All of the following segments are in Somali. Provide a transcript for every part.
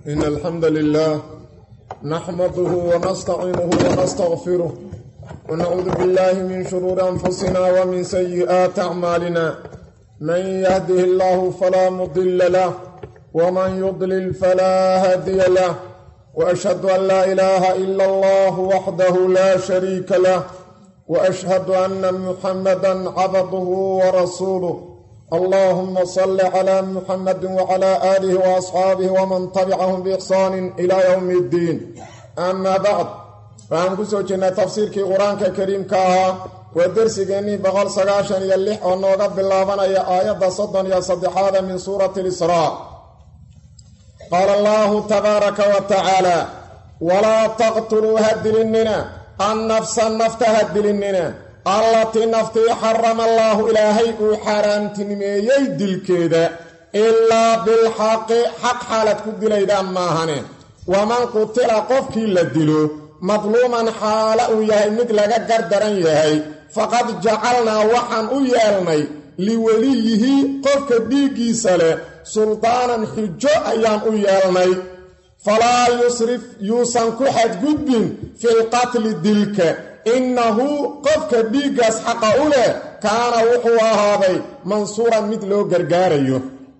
إن الحمد لله نحمده ونستعينه ونستغفره ونعوذ بالله من شرور أنفسنا ومن سيئات أعمالنا من يهده الله فلا مضل له ومن يضلل فلا هادي له وأشهد أن لا إله إلا الله وحده لا شريك له وأشهد أن محمدا عبده ورسوله اللهم صل على محمد وعلى آله وأصحابه ومن تبعهم بإحسان إلى يوم الدين أما بعد فأنكسو جنة تفسير كي قرآن كريم كاها ودرس جني بغل سقاشن يلح ونوغب بالله يا آيات صدن يا صدحاذا من سورة الإسراء قال الله تبارك وتعالى ولا تقتلوا هدلننا النفس النفط هدلننا التي نفتي حرم الله إلهي وحرام تنميي دلكيدا إلا بالحق حق حالة كدليدا ماهنين ومن قتل قفك لدلو مظلوما حالة يهي مثل قردران يهي فقد جعلنا وحن يالمي لوليه قفك ديكي سله سلطانا حجو أيام يالمي فلا يسرف يوسن كحد قدن في القتل دلك إنه قفك ديقاس حق أوله كان وحوى هذا منصورا مثله قرقاريه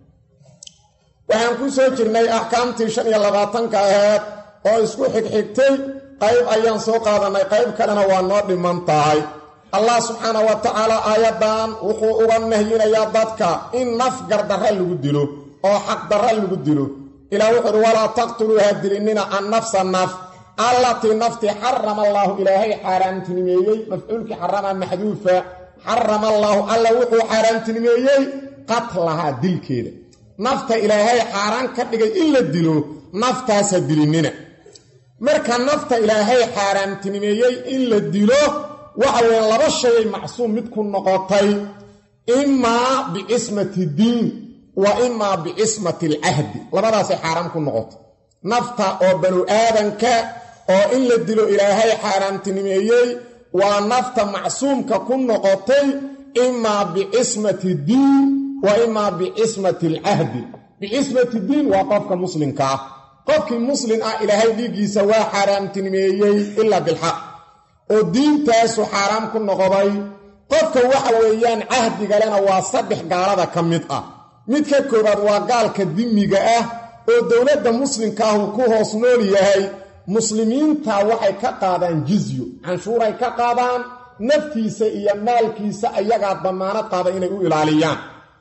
وحن كسو جرني أحكامتي شنيا لغاتنك آهات وإسكو حكتي قيب أيان سوق هذا قيب كلنا وانور لمنطاي الله سبحانه وتعالى آيادان وحوى النهيين ياداتك إن نفقر درال لقدلو أو حق درال لقدلو إلى وحر ولا تقتلوا هدلننا النفس النفس التي نفتي حرم الله إلهي حرام تنميي مفعولك حرم محذوفة حرم الله ألا وحو حرام تنميي قتلها دل كده نفت إلهي حرام كدغي إلا دلو نفتا سدلننا مركا نفت إلهي حرام تنميي إلا دلو وحوين لبا شيء معصوم مدكن نقاطي إما باسمة الدين وإما باسمة العهد لبدا سي حرام كن نقاط نفتا أو بنو آدنك oo in la dilo ilaahay xaaraantinimeeyay waa nafta macsuumka ku noqotay imma bi'ismati diin wa imma bi'ismati al-ahd bi'ismati diin waa qofka muslimka ah qofkii muslim ah ilaahay dhigiisa waa xaaraantinimeeyay illa bil haqq oo diintaas xaraam ku noqday qofka waxa weeyaan ahdiga lana waa saddex gaalada kamid ah mid ka koobaad waa gaalka dimiga ah oo dawladda muslimka ah ku hoos nool yahay muslimiinta waxay ka qaadaan jizyo canshuuray ka qaadaan naftiisa iyo maalkiisa ayaga damaanad qaada inay u ilaaliyaan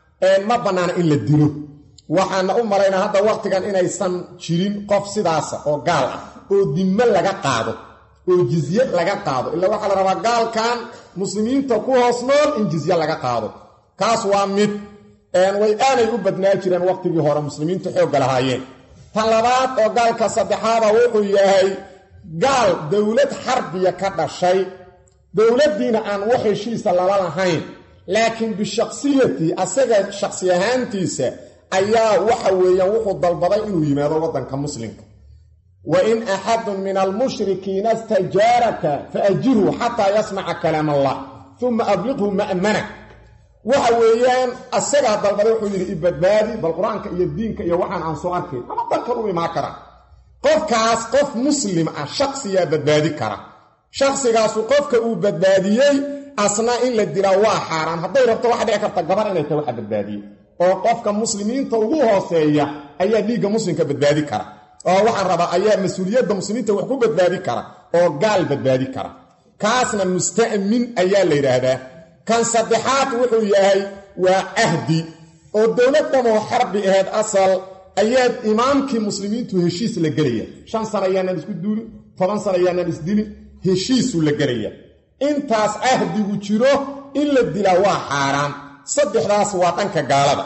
ma banaana in la dilo waxaana u maleynaa hadda waqtigan inaysan jirin qof sidaas oo gaal ah oo dimma laga qaado oo jizye laga qaado illa waxa la rabaa gaalkan muslimiinta ku hoos nool in jizye laga qaado kaas waa mid way aanay u badnaa jireen waqtigii hore muslimiintu xoog lahaayeen tan labaad oo gaalka saddexaad wuxuu yahay gaal dawlad xarbiya ka dhashay dawladdiina aan wax heshiis la lahayn laakiin bishakhsiyati asaga shakhsi ahaantiisa ayaa waxa weeyaan wuxuu dalbaday inuu yimaado wadanka muslimka wa in ahadun min al-mushrikiina istajaraka faajiru hatta yasma'a kalam Allah thumma ablighu ma'mana waxa weeyaan asaga dalbaday wuxuu yiri ibadbaadi bal quraanka iyo diinka iyo waxaan aan soo arkay ama dadka uu ma kara qofkaas qof muslim ah shakhsiya badbaadi kara shakhsigaas qofka uu badbaadiyay asna in la dila waa xaraam haday rabto wax dhici karta gabar inay tahay wax badbaadiyo oo qofka muslimiinta ugu hooseeya ayaa dhiiga muslimka badbaadi kara oo waxaan rabaa ayaa mas'uuliyadda muslimiinta wax ku badbaadi kara oo gaal badbaadi kara kaasna musta'min ayaa la yiraahdaa kan saddexaad wuxuu yahay waa ahdi oo dawladdan oo xarbi ahayd asal ayaad imaamkii muslimiintu heshiis la galaya 5 sano ayaan isku duuli 10 sano ayaan isdili heshiis la galaya intaas ahdigu jiro in la dila waa xaraam saddexdaas waa dhanka gaalada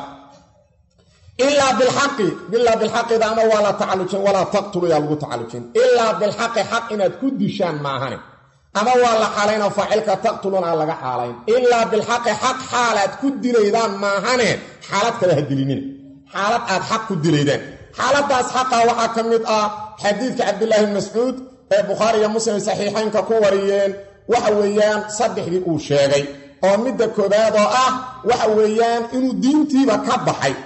illa bil haqqi dama wala ta'allujin wala taqtulu ya lagu ta'allujin illa bil haqqi haqq inaad ku dishaan maahane ama waa la xalayna faacilka taqtuluna laga xalayn illa bil haqq haqq xaalad ku dileedaan maahane xaalad kale hadilinin xaalad aad haqq ku dileedaan xaaladaas haqqa waxa kamid ah xadiidka Abdullah ibn Mas'ud ee Bukhari iyo Muslim saxiixaynka ku wariyeen waxa weeyaan saddexdii uu sheegay oo midda koobaad oo ah waxa weeyaan inuu diintiiba ka baxay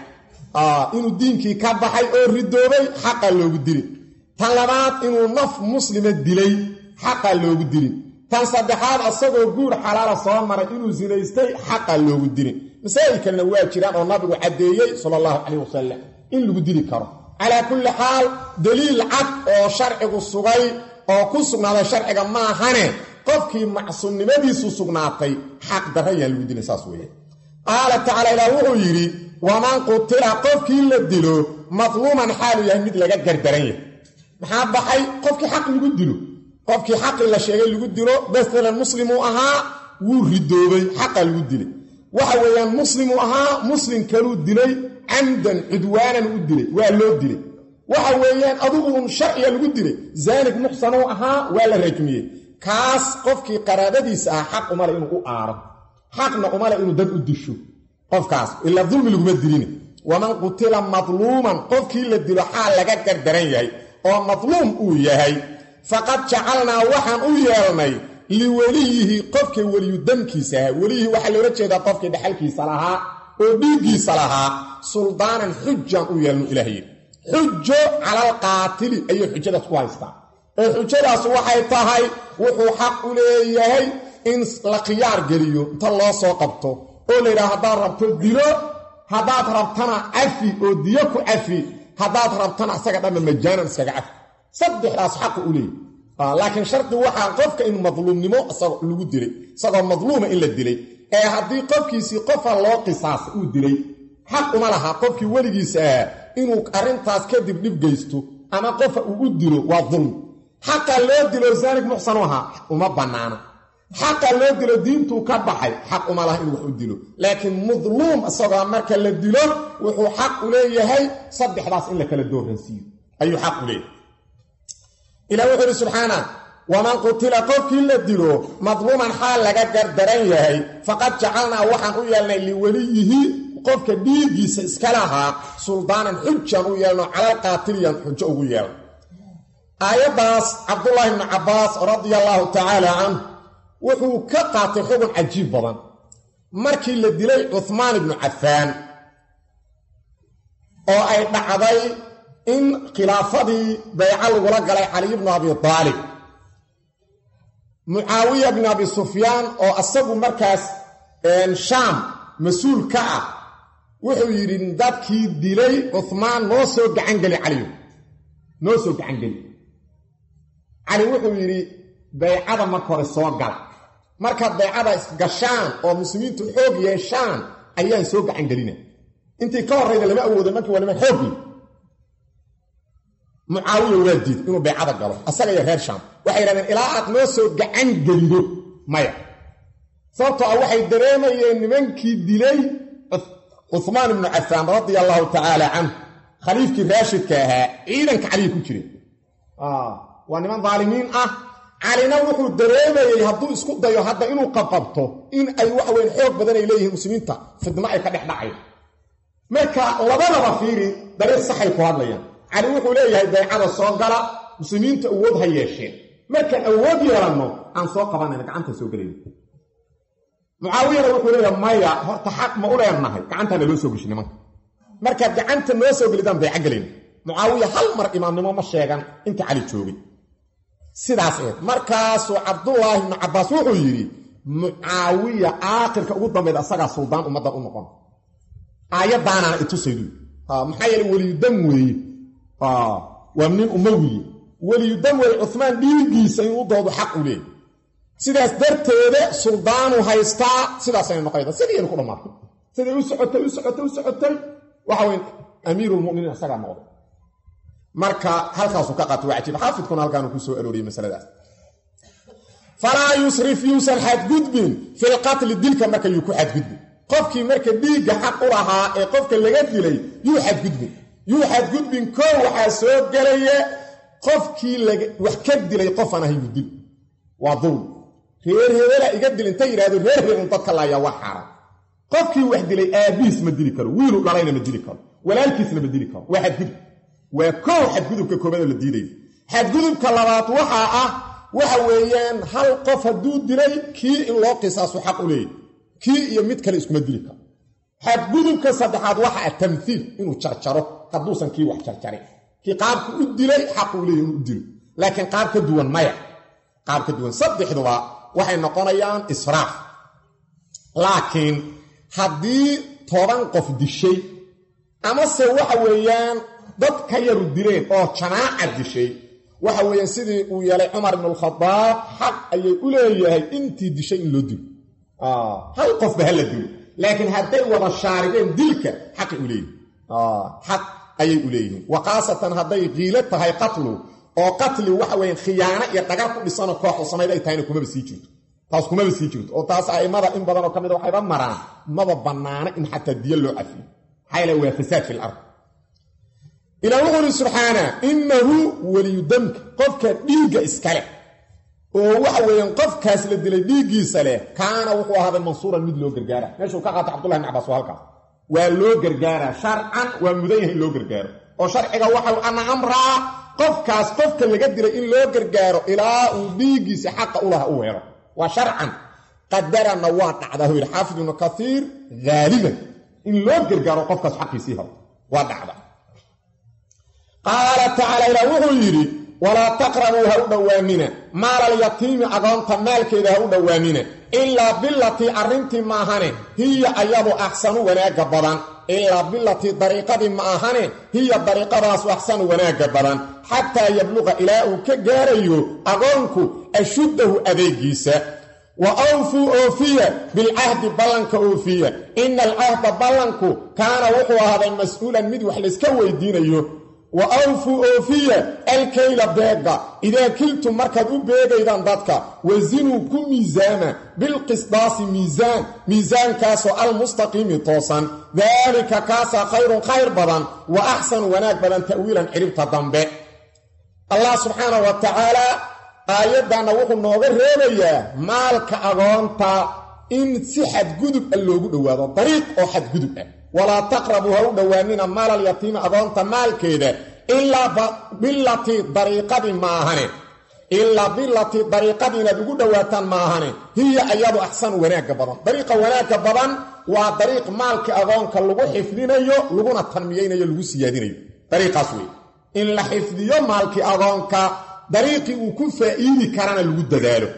inuu diinkii ka baxay oo ridoobay xaqa loogu dili tan labaad inuu naf muslima dilay xaqa loogu dili tan saddexaad asagoo guur xalaala soo maray inuu zinaystay xaqa loogu dili masaa'il kalena waa jiraan oo nabigu caddeeyey sallallahu calayhi wasallam in lagu dili karo calaa kulli xaal daliil cad oo sharcigu sugay oo ku sugnaaday sharciga maahane qofkii macsuumnimadiisu sugnaatay xaq darra yaan lagu dilin saas weeye qaala tacaala ilaah wuxuu yidhi waman qutila qofkii la dilo madluuman xaalu yahay mid laga gardaran yahay maxaa baxay qofkii xaq lagu dilo qofkii xaqii la sheegay lagu dilo masalan muslimuu ahaa wuu ridoobay xaqa lagu dilay waxa weeyaan muslimuu ahaa muslim kaluu dilay camdan cudwaanan u dilay waa loo dilay waxa weeyaan adigu un sharciga lagu dilay zaanig muxsanuu ahaa waa la rajmiyey kaas qofkii qaraabadiisa ah xaq umale inuu u aaro xaqna umale inuu dad u disho qofkaas ilaa dulmi laguma dilin waman qutila madluuman qofkii la dilo xaal laga gardaran yahay oo madluum uu yahay faqad jacalnaa waxaan u yeelnay liweliyihi qofkii weliyudamkiisa ahaa weliyihii waxaa loola jeedaa qofkii dhaxalkiisa lahaa oo dhiiggiisa lahaa suldaanan xujaan u yeelnu ilaah yidhi xujo calalqaatili ayay xujadaas ku haystaa oo xujadaas waxay tahay wuxuu xaq u leeyahay in la khiyaar geliyo inta loo soo qabto oo la yidhaha haddaad rabto dilo haddaad rabtana cafi oo diyo ku cafi haddaad rabtana isaga dhamma majaanan iskaga cafi saddexdaas xaqu u leeyahy laakiin shardi waxaa qofka in madluumnimo isagoo lagu dilay isagoo madluuma in la dilay ee haddii qofkiisii qofa loo qisaasay uu dilay xaq uma laha qofkii weligiisa ahaa inuu arrintaas kadib dhib geysto ama qofa uu u dilo waa dulmi xaqa loo dilo zaanig muxsanu ahaa uma bannaana xaqa loo dilo diintuu ka baxay xaq uma laha inuu wax u dilo laakiin madluum isagoo marka la dilo wuxuu xaq u leeyahay saddexdaas in la kala dooransiiyo ayuu xaq u leeyahay ilaah wuxuu yidhi subxaana waman qutila qofkii la dilo madluuman xaal laga gardaran yahay faqad jacalnaa waxaan u yeelnay liweliyihi qofka dhiiggiisa iska lahaa suldaanan xujaan u yeelno calalqaatiliyaan xujo ugu yeelno aayaddaas cabdullaahi ibnu cabbaas radia allaahu tacaala canhu wuxuu ka qaatay xugun cajiib badan markii la dilay cuhmaan ibnu cafaan oo ay dhacday in khilaafadii bayco lagula galay caliy bnu abi aalib mucaawiya bnu abi sufyaan oo asagu markaas shaam mas-uul ka ah wuxuu yidhi dadkii dilay cuhmaan noo soo gacangeli caliyo noo soo gacangeli cali wuxuu yidhi baycada marka hore soo gala markaad baycada isgashaan oo muslimiintu xoog yeeshaan ayaan soo gacangelina intii ka horrayda lama awooday markii waa niman xoogii mucaawiya waa diid inuu baycada galo asaga iyo reer shaam waxay yidhahdeen ilaa aad noo soo gacan gelido maya sababtoo ah waxay dareemayeen nimankii dilay cuhmaan ibnu cafaan radia allaahu tacaala canhu khaliifkii raashidka ahaa ciidanka caliyi ku jireen waa niman daalimiin ah calina wuxuu dareemayey hadduu isku dayo hadda inuu qabqabto in ay waxweyn xoog badan ay leeyihiin muslimiinta fidno ay ka dhex dhacay marka labadaba fiiri dariiq saxay ku hadlayaan cali wuxuu leeyahay baycada soo gala muslimiinta awood ha yeesheen markaan awood yeelanno aan soo qabanayna gacanta soo gelayno mucaawiyana wuxuu leeyahay maya horta xaq ma u leenahay gacantaana loo soo geshi nimanka markaad gacanta noo soo gelidaan bayco gelayno mucaawiya hal mar imaamnimo ma sheegan inta cali joogay sidaas eed markaasuu cabdullaahi ibnu cabbaas wuxuu yidhi mucaawiya aakhirka ugu dambeyd asagaa suldaan ummaddan u noqon aayaddaanaana itusaydu maxaa yeele weliyudam weeye waa nin umawiye weliyudam weeye cuhmaan dhiiggiisa inuu doodu xaq u leeyay sidaas darteeda suldaanu haystaa sidaasayna noqayda sidiinu ku dhammaatay siday u socotay waxa weye amiirulmuminiin isagaa noqday marka halkaasuu ka qaatay waa cajiib xaafidkuna halkaanuu ku soo arooriyey masaladaas falaa yusrif yuusan xadgudbin filqatli dilka marka yuu ku xadgudbin qofkii marka dhiigga xaq u lahaa ee qofka laga dilay yuu xadgudbin koo waxaa soo gelaya qofkii wax ka dilay qofaan ahay yuu dil waa dulm reer hebela iga dil inta yidhahdo reer hebel dadka laayaa waa xaaraan qofkii wax dilay aabiis ma dili karo wiilu dhalayna ma dili karo walaalkiisna ma dili karo waa xadgudub waa koow xadgudubka koobaad oo la diidayo xadgudubka labaad waxaa ah waxa weeyaan hal qof hadduu dilay kii in loo qisaaso xaq u leeyahy kii iyo mid kale iskuma dili karo xadgudubka saddexaad waxa ah tamthiil inuu jarjaro hadduusan kii wax jarjarin kii qaabku u dilay xaq uu leeyahay inuu u dilo laakiin qaab ka duwan maya qaab ka duwan saddexduba waxay noqonayaan israaf laakiin haddii 10 qof dishay ama se waxa weeyaan dad ka yaru dileen oo jamaaca dishay waxa weeyaan sidii uu yeelay Umar ibn al-Khattab xaq ayay u leeyahay intii dishay in loo dilo hal qof ba la dilo laakiin hadday wada shaarigeen dilka xaq u leeyahay xaq ayay u leeyihiin waqaasatan hadday qiila tahay qatlu oo qatli waxa weeyaan khiyaano iyo dhagar ku dhisan koox oo sameeyay tahay kuma sii jirto taas kuma sii jirto oo taas aymada in badan oo kamid waxay ba maraan maba banaana in xataa diyo loo cafiyo hayla waa fasaad fil ard ila wuxuu subhana innahu waliyudam qofka dhiiga iskale oo waxa weeyaan qofkaas la dilay dhiigiisa leh kaana wuxuu ahaa mansuuran mid loo gargaara meeshuu ka qaatay Abdullah ibn Abbas halkaas waa loo gargaara sharcan waa mudan yahay loo gargaaro oo sharciga waxa ana amra qofkaas qofka laga dilay in loo gargaaro ilaa uu dhiigiisa xaq u laha u helo waa sharcan qadarana waa dhacdaa uu xaafid ibn Kathir غالبا in loo gargaaro qofkaas xaqiisii helo waa dhacda قال تعالى إلى وحيري ولا تقربوا هؤلاء مال اليتيم أغانت مالك إذا هؤلاء إلا بالتي أرنتي معهن هي أيض أحسن وناك بدن إلا بالتي طريقة معهن هي طريقة راس أحسن وناك بدن حتى يبلغ إلى كجاريو أغانكو أشده أذيجيسا وأوفوا أوفية بالعهد بلنك أوفية إن العهد بلنكو كان وقوة هذا مسؤولا مدوح لسكوي دينيو وأوفوا أوفية الكيل بيغا إذا كلتم مركب بيغا إذا ضدك وزنوا كل ميزانا بالقسطاس ميزان كاسو المستقيم توصا ذلك كاسا خير بدن وأحسن وناك بدن تأويلا عربت ضمبه الله سبحانه وتعالى آيادنا وحو نوغر ريبيا مالك أغانتا إن سحد قدب اللوغو دوادو طريق أو حد قدب ولا تقربوا هؤلاء مال اليتيم أغانت مال كده إلا بالتي طريقة معهن إلا بالتي طريقة ندقو دواتان معهن هي أيضا أحسن وناك بدن طريقة وناك بدن وطريق مالك أغانك اللغو حفظين لغونا التنميين لغو سيادين طريقة سوي إن لحفظيو مالك أغانك طريقي وكو فائدي كرانا لغو دادالو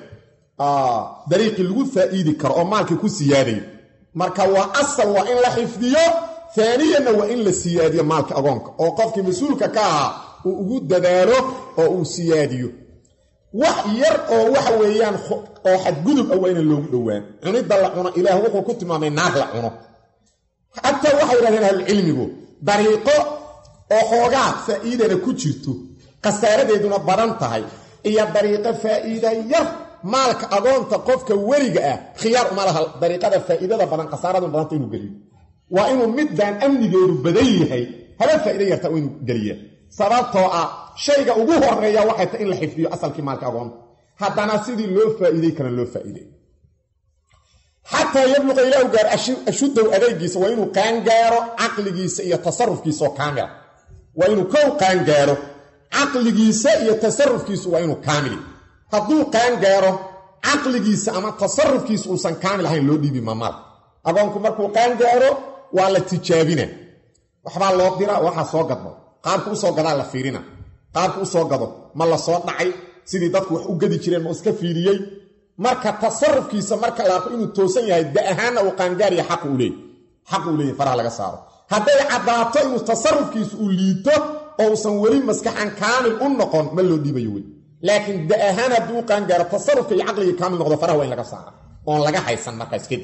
طريقي لغو فائدي كرا مالك كو سيادين marka waa asal waa in la xifdiyo thaniyan waa in la siyaadiyo maalka agoonka oo qofkii mas'uulka ka ah uu ugu dadaalo oo uu siyaadiyo wax yar oo waxa weeyaan oo xad gudub ah waa in loogu dhawaan cunida la cuno ilaah wuxuu ku tilmaamay naar la cuno hatta waxa yiraahdeen hal cilmigu dariiqo oo xoogaa faa'iidana ku jirto qasaaradeeduna badan tahay iyo dariiqo faa'iido yar maalka agoonta qofka wariga ah khiyaar uma laha dariiqada faa'iidada badan qasaarada badan inuu galiyo waa inuu midaan amnigeedu badan yahay haba faa'iido yarta inuu galiyo sababtoo ah shayga ugu horeeya waxay tahay in la xifdiyo asalkii maalka agoonta haddana sidii loo faa'iiday kana loo faa'iiday hatta yabluqa ilaahu gaar ashuddu adeegiisa waa inuu qaan gaaro aqligiisa iyo tasarrufkiisa oo kaamil waa inuu qaan gaaro aqligiisa iyo tasarrufkiisa waa inuu kaamil hadduu qaan gaaro aqligiisa ama tasarrufkiisa uusan kaamil ahayn loo dhiibi maamaal agoonku markuu qaan gaaro waa la tijaabina waxbaa loo dira waxa soo gadmo qaabku u soo gadaa la fiirina qaabku u soo gado ma la soo dhacay sidii dadku wax u gadi jireen ma iska fiiriyay marka tasarrufkiisa marka la arko inuu toosan yahay daahaana uu qaan gaar iyo xaq u leeyahay faraha laga saaro hadday cadaato inuu tasarrufkiisa u liito oo uusan weli maskaxan kaamil u noqon ma loo dhiibayo wey لكن دهانا دوقان غير تصرف عقلي كامل نقض فرح وين لغا صار اون لغا حيسن markaas kadib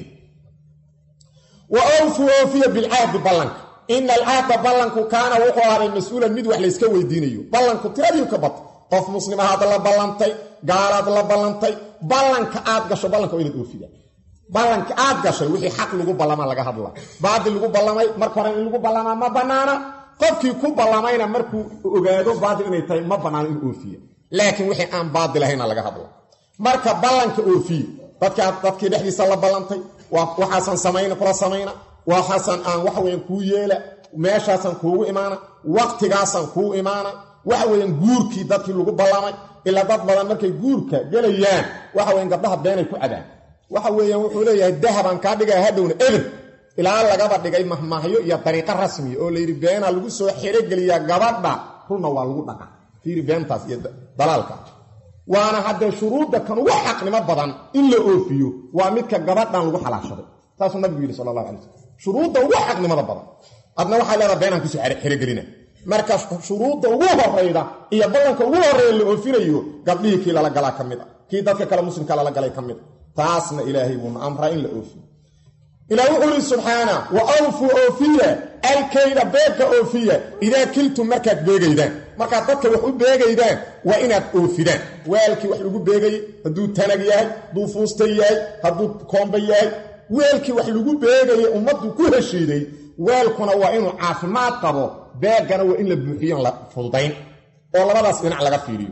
واوفوا بالعهد بلنك ان العهد بلنك كان وقوار مسؤولا مد wax la iska weydiinayo ballanku tiradii ka bad qof muslima hada la ballantay gaarad la ballantay ballanka aad gasho ballanka weyn oofiya ballanka aad gasho wixii xaq lagu ballama laga hadla baadil lagu ballamay marka hore in lagu ballama ma banaana qofkii ku ballamayna markuu ogaado baadil inay tahay ma banaana in oofiya laakiin wixii aan baadil ahayn laga hadlo marka ballanka oofi dadkii dhexdiisa la ballantay waxaasan samayna kula samayna waxaasan aan wax weyn ku yeela meeshaasan kuugu imaana waqtigaasan kuu imaana waxa weyn guurkii dadkii lagu ballamay ila dad badan markay guurka galayaan waxa weyn gabdhaha beenay ku cadaan waxa weeyaan wuxuu leeyahay dahaban ka dhigaa hadhowna ilaa lagaba dhigay mahmahyo iyo dariiqo rasmi oo la yiri beena lagu soo xirogeliya gabadha runna waa lagu dhaqa fiiri beentaas iyo dalaalka waana hadda shuruudda kan ugu xaqnimo badan in la oofiyo waa midka gabadhan lagu xalaashaday taasoo nabigu yiri sallallahu alayhi wasallam shuruudda ugu xaqnimada badan adna waxa leedahay beenan ku soo xirigelina marka shuruudda ugu horeyda iyo ballanka ugu horeeya la oofinayo gabdhihii kii lala galaa kamid kii dadka kale muslimka lala galay kamid taasna ilaahay wuu amra in la oofiyo ilaahu quli subhana wa awfu oofiya alkayda beeka oofiya idaa kiltum markaad beegaydaan markaad dadka wax u beegaydaan waa inaad oofidaan weelkii wax lagu beegay hadduu tanag yahay hadduu fuusta yahay hadduu koomba yahay weelkii wax lagu beegay ummaddu ku heshiiday weelkuna waa inuu caafimaad qabo beegana waa in la buuxiyo la fududayn oo labadaas dhinac laga fiiriyo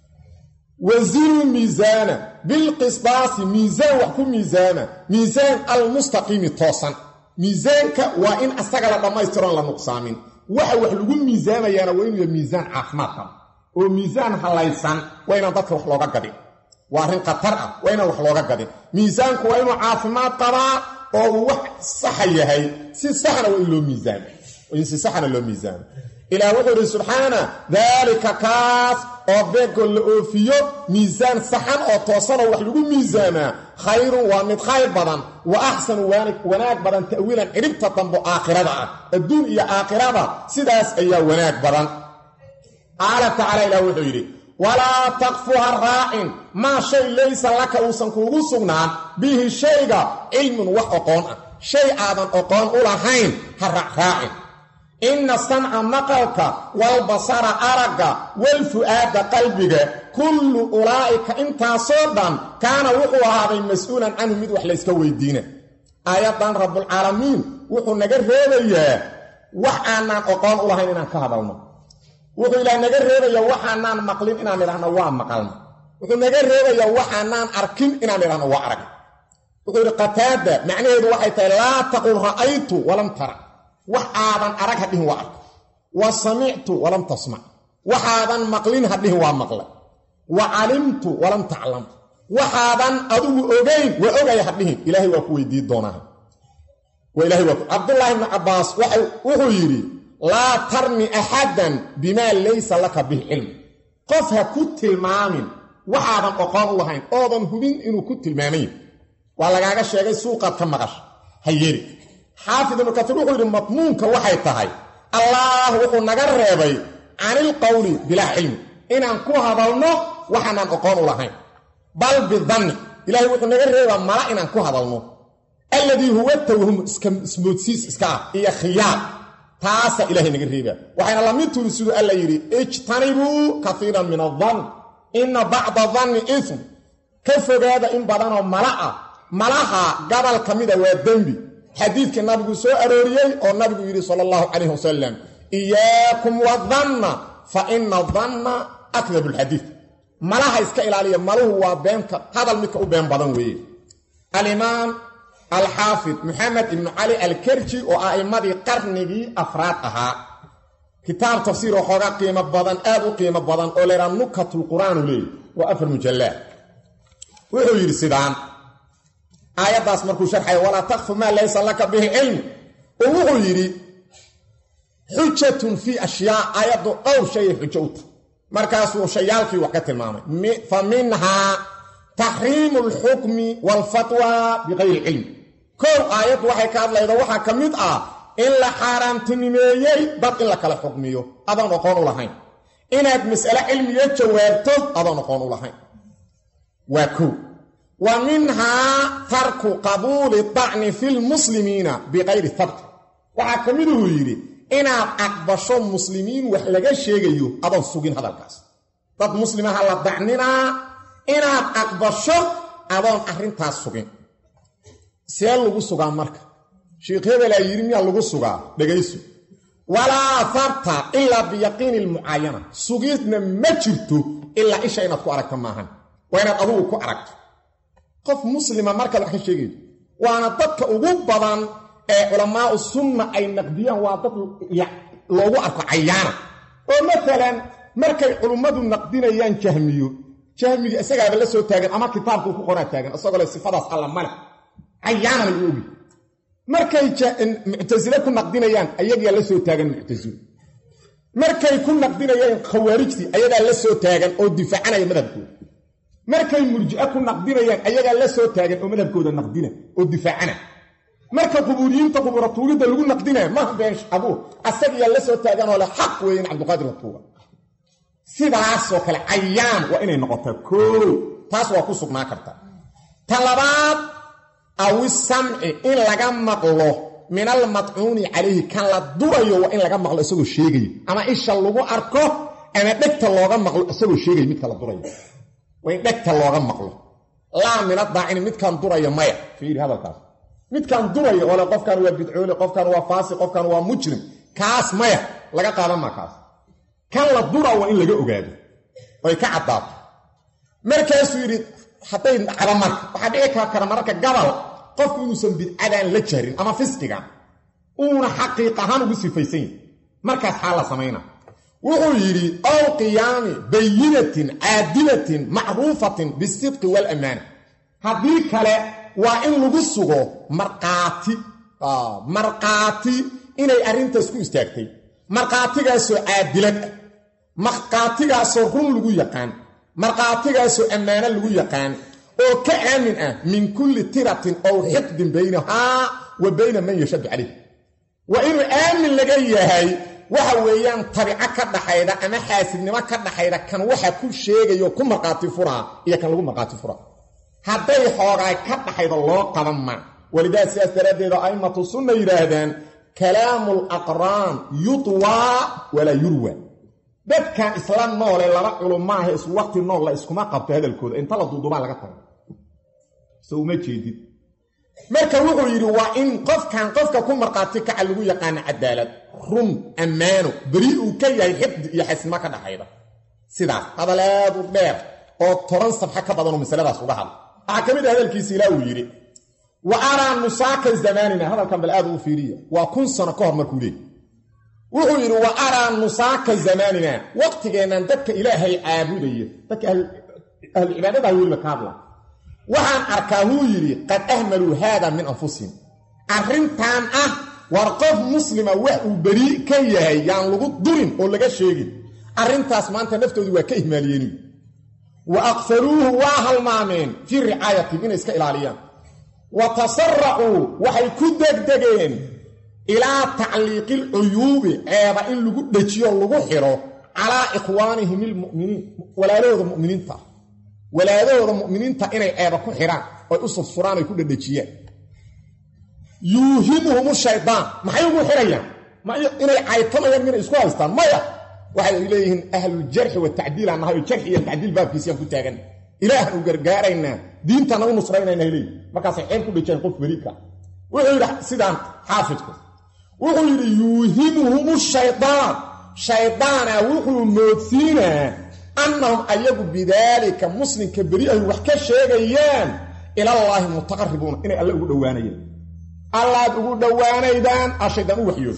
وزنوا ميزانا بالقسطاس ميزان وحكم ميزان المستقيم توصن ميزانك وإن أستغل لما يسترون لنقصامين وحلقوا ميزان يانا وإن ميزان عافماتا وميزان حلايسان وإن ضدك وحلوغا قدي وإن قطرع وإن وحلوغا قدي ميزانك وإن عافماتا أو صحية هاي سي صحنا وإن له ميزان وإن سي صحنا له ميزان إلى وحده سبحانه ذلك كاس أو بيقول لأوفيو ميزان صحن أو توصن وحلقو ميزانا خير ومن خير بدن وأحسن وناك بدن تأويلا عربت تنبو آخرة الدون إيا آخرة سيداس إيا وناك بدن قال تعالى إلى وحده ولا تقفها الرائن ما شيء ليس لك وسنكوغو سغنان به شيء علم وحقون شيء آدم أقون أولهين الرائن إن السمع مقلك والبصر أرق والفؤاد قلبك كل أولئك انت صودا كان وحو هذا مسؤولا عنه مدوح ليسكوي الدين آيات رب العالمين وحو نقر هذا وحانا أقان أولهين إنا كهدونا وحو إلا نقر هذا وحانا مقلين إنا نرهنا وام مقلنا وحو نقر هذا وحانا أركين إنا نرهنا وأرق وحو قتادة معنى هذا وحيث لا تقول رأيت ولم ترى وحاضن أرك هذه وأرك وسمعت ولم تسمع وحاضن مقلين هذه ومقل وعلمت ولم تعلم وحاضن أدو أغين وأغي هذه إلهي وكوي دي دونها وإلهي وكوي عبد الله بن عباس وحيري لا ترمي أحدا بما ليس لك به علم قفها كت المامين وحاضن أقام اللهين أوضن هبين إنو كت المامين وعلى قاقة الشيء سوقات كمغش هيري حافظ ابن كثير وحير مضمونك وحي تهي الله وحو نقربي عن القول بلا علم إن أنكو هذا وحنا أقول لهين بل بالظن إلهي وحو نقربي ملا إن أنكو هذا الذي هو التوهم سموتسيس إسكا إيا خيار تاسا إلهي نقربي وحين الله ميتو رسول الله يري اجتنبوا كثيرا من الظن إن بعض الظن إثم كيف هذا إن بدنا ملاها قبل كميدة والدنبي حديث كان النبي سو أروريي أو النبي يري صلى الله عليه وسلم إياكم والظن فإن الظن أكذب الحديث ملاها إسكا إلالية ملوه وبينك هذا المكة وبين بدنوي الإمام الحافظ محمد بن علي الكرشي وآئمة قرنه أفرادها كتاب تفسير وحوغا قيمة بدن آدو قيمة بدن أوليرا نكة القرآن لي وأفر مجلات وحو يري سيدان آيات داس مركو شرحي ولا تخف ما ليس لك به علم وهو يري حجة في أشياء آيات أو شيء حجوت مركز وشيالك وقت المامي فمنها تحريم الحكم والفتوى بغير علم كل آيات وحي كاد إذا وحا كميد إلا حرام تنميي بط إلا كلا حكميو أضا نقول لهين إنك مسألة علمية جوارتو أضا نقول لهين وكو ومنها ترك قبول الطعن في المسلمين بغير ثبت وحكمده يري إنا أقبشوا المسلمين وحلقا شيئا أضا سوقين هذا الكاس طب مسلمة هلا دعننا إنا أقبشوا أضا أحرين تاس سوقين سيال لغو سوقان مركا شيخ هذا لا يرمي لغو سوقان لغيسو ولا ثبت إلا بيقين المعاينة سوقيتنا ما جرتو إلا إيشا إنا تكو أركت معها وإنا أضوه كو أركت قف مسلمة مركز وحكي شيء وانا ضدك ugu badan ee ulama sunna ay naqdiyaan waa dad loogu arko cayaana oo mesela markay culimadu naqdinayaan jahmiga isaga la soo taagan ama kitaabku ku qoraa taagan asagoo leh sifadaas alla male cayaana la oogi markay mu'tazile ku naqdinayaan ayagaa la soo taagan mu'tazile markay ku naqdinayaan khawaarijti ayagaa la soo taagan oo difaacanaya madhabkooda markay murji'a ku naqdinayaan ayagaa la soo taagan oo madhabkooda naqdina oo difaacana marka qubuuriyiinta qubuuratuulida lagu naqdinaya ma been abuur asagiyaa la soo taagan oo la xaq weeyeen cabdulqaadir ratuuba sidaasoo kale cayaan waa inay noqotaa koo taas waa ku sugnaa karta talabaad awi samci in laga maqlo min almadcuuni calayhi kan la durayo waa in laga maqlo isagoo sheegaya ama isha lagu arko ama dhegta looga maqlo isagoo sheegaya midka la durayo waa in dhegta looga maqlo laa min addaacini midkaan duraya maya fiiri hadalkaas midkaan duraya oo le qofkan waa bidcoole qofkan waa faasiq qofkan waa mujrim kaas maya laga qaadan maa kaas kan la dura waa in laga ogaado oy ka caddaato markaasuu yidhi hadday dhacdo marka waxaa dhici kara mararka gabal qofku inuusan bidcadaan la jahrin ama fisqigan uuna xaqiiq ahaan ugu sifaysan yahi markaas xaa la samayna wuxuu yidhi ow qiyaami bayinatin caadilatin macruufatin bisidqi waalaamaana haddii kale waa in lagu sugo markhaati inay arrintaas ku istaagtay markhaatigaasoo caadilad ah markhaatigaasoo run lagu yaqaan markhaatigaasoo ammaano lagu yaqaan oo ka aamin ah min kulli tiratin ow xiqdin baynahaa wa bayna man yashaddu calayh waa inuu aamin laga yahay waxa weeyaan tabico ka dhaxayda ama xaasidnimo ka dhaxayda kan waxa ku sheegayo ku markhaati furaa iyo kan lagu markhaati furaa hadday xoogaay ka dhaxaydo loo qaban ma walidaa sidaas daraaddeeda a'immatu sunna yidhaahdaan kalaamu alaqraan yutwaa walaa yurwa dadkan isla noole laba culumaaha isku waqti nool la iskuma qabto hadalkooda inta la duudubaa laga tago so uma jeedid marka wuxuu yidhi waa in qofkan qofka ku markhaati kaca lagu yaqaano cadaalad run ammaano beri uu ka yahay xifdi iyo xasnimo ka dhaxayda sidaas hadal aad u dheer oo 10 safxa ka badanoo masaladaas uga hadla waxaa ka mid ah hadalkiisa ilaa uu yidhi wa araa nusaaka zamanina hadalkan bal aad ugu fiiriya waa 1000 sano ka hor markuu leeyay wuxuu yidhi wa araa nusaaka zamanina waqtigeennan dadka ilaahay caabudaya dadka ahlucibaadada weliba ka hadla waxaan arkaa wuu yidhi qad ahmaluu haada min anfusihim arrintan ah war qof muslima wax uu berii ka yahay yaan lagu durin oo laga sheegin arrintaas maanta naftoodu waa ka ihmaaliyeen wa aqfaluuhu waa halmaameen fii ricaayatihim inay iska ilaaliyaan wa tasaracuu waxay ku degdegeen ilaa tacliiqi lcuyuubi ceeba in lagu dhejiyo lagu xiro calaa ikhwaanihim ilmu'miniin walaadahooda mu'miniinta inay ceeba ku xiraan oy u sursuraan oy ku dhedhejiyaan yuuhimuhum shaydaan maxay ugu xirayaan inay caytamayaan minay isku haystaan maya waxay leeyihiin ahluljarxi watacdiil aan nahay oo jarxi iyo tacdiil baabkiisiyaan ku taagan ilaahan u gargaaraynaa diintana u nusraynayna leeyihin markaasay ceeb ku dhejiyaan qof beriidka wuxuu yidhi sidaan xaafidku wuxuu yidhi yuuhimuhum shaydaan shaydaana wuxuu moodsiinaa annahum ayagu bidaalika muslimka beri ay wax ka sheegayaan ilallaahi mutaqaribuuna inay alle ugu dhowaanayaan allaad ugu dhowaanaydaan aa shaydaan u waxyood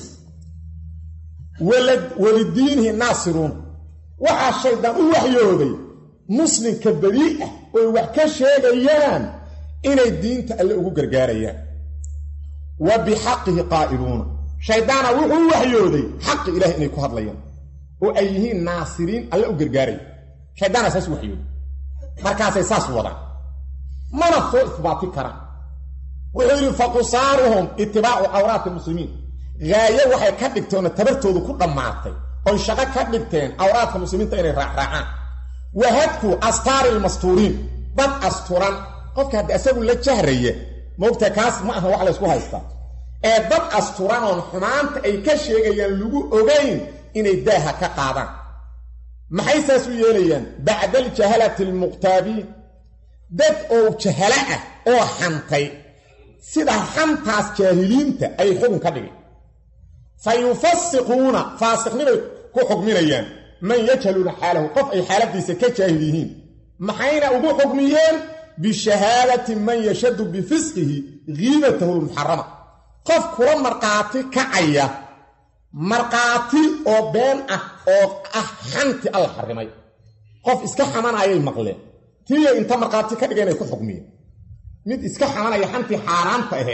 walidiinihi naasiruun waxaa shaydaan u waxyooday muslimka beri ah oy wax ka sheegayaan inay diinta alle ugu gargaarayaan wa bixaqihi qaa'iluuna shaydaana wuxuu u waxyooday xaqi ilaahay inay ku hadlayaan oo ay yihiin naasiriin alle u gargaaraya shaydaana saas waxyooday markaasay saas wadaan mana soo isbaati karaan wuxuu yidhi faqusaaruhum itibaacu cawraati muslimiin gaayo waxay ka dhigteenoo tabartoodu ku dhammaatay oy shaqo ka dhigteen cawraadka muslimiinta inay raacraacaan wahadku astaari lmastuuriin dad asturan qofka haddi asagu la jahraya moogta kaas ma aha wax laysku haystaa ee dad asturan oon xumaanta ay ka sheegayaan lagu ogayn inay daaha ka qaadaan maxay saas u yeelayaan bacda aljahalati almuqtaabiin dad oo jahalo ah oo xantay sida xantaas jaahiliinta ay xukun ka dhigay fayufasiquuna faasiqnimay ku xukminayaan man yajhaluuna xaalahu qof ay xaaladiisa ka jaahil yihiin maxayna ugu xukmiyeen bishahaadati man yashaddu bifisqihi giibatahu lmuxarama qof kula markhaati kacaya markhaati oo been ah oo ah xanti alla xarrimay qof iska xamanayay maqleen tiiya inta markhaati ka dhiga inay ku xukmiyeen mid iska xamanaya xantii xaaraanta aheed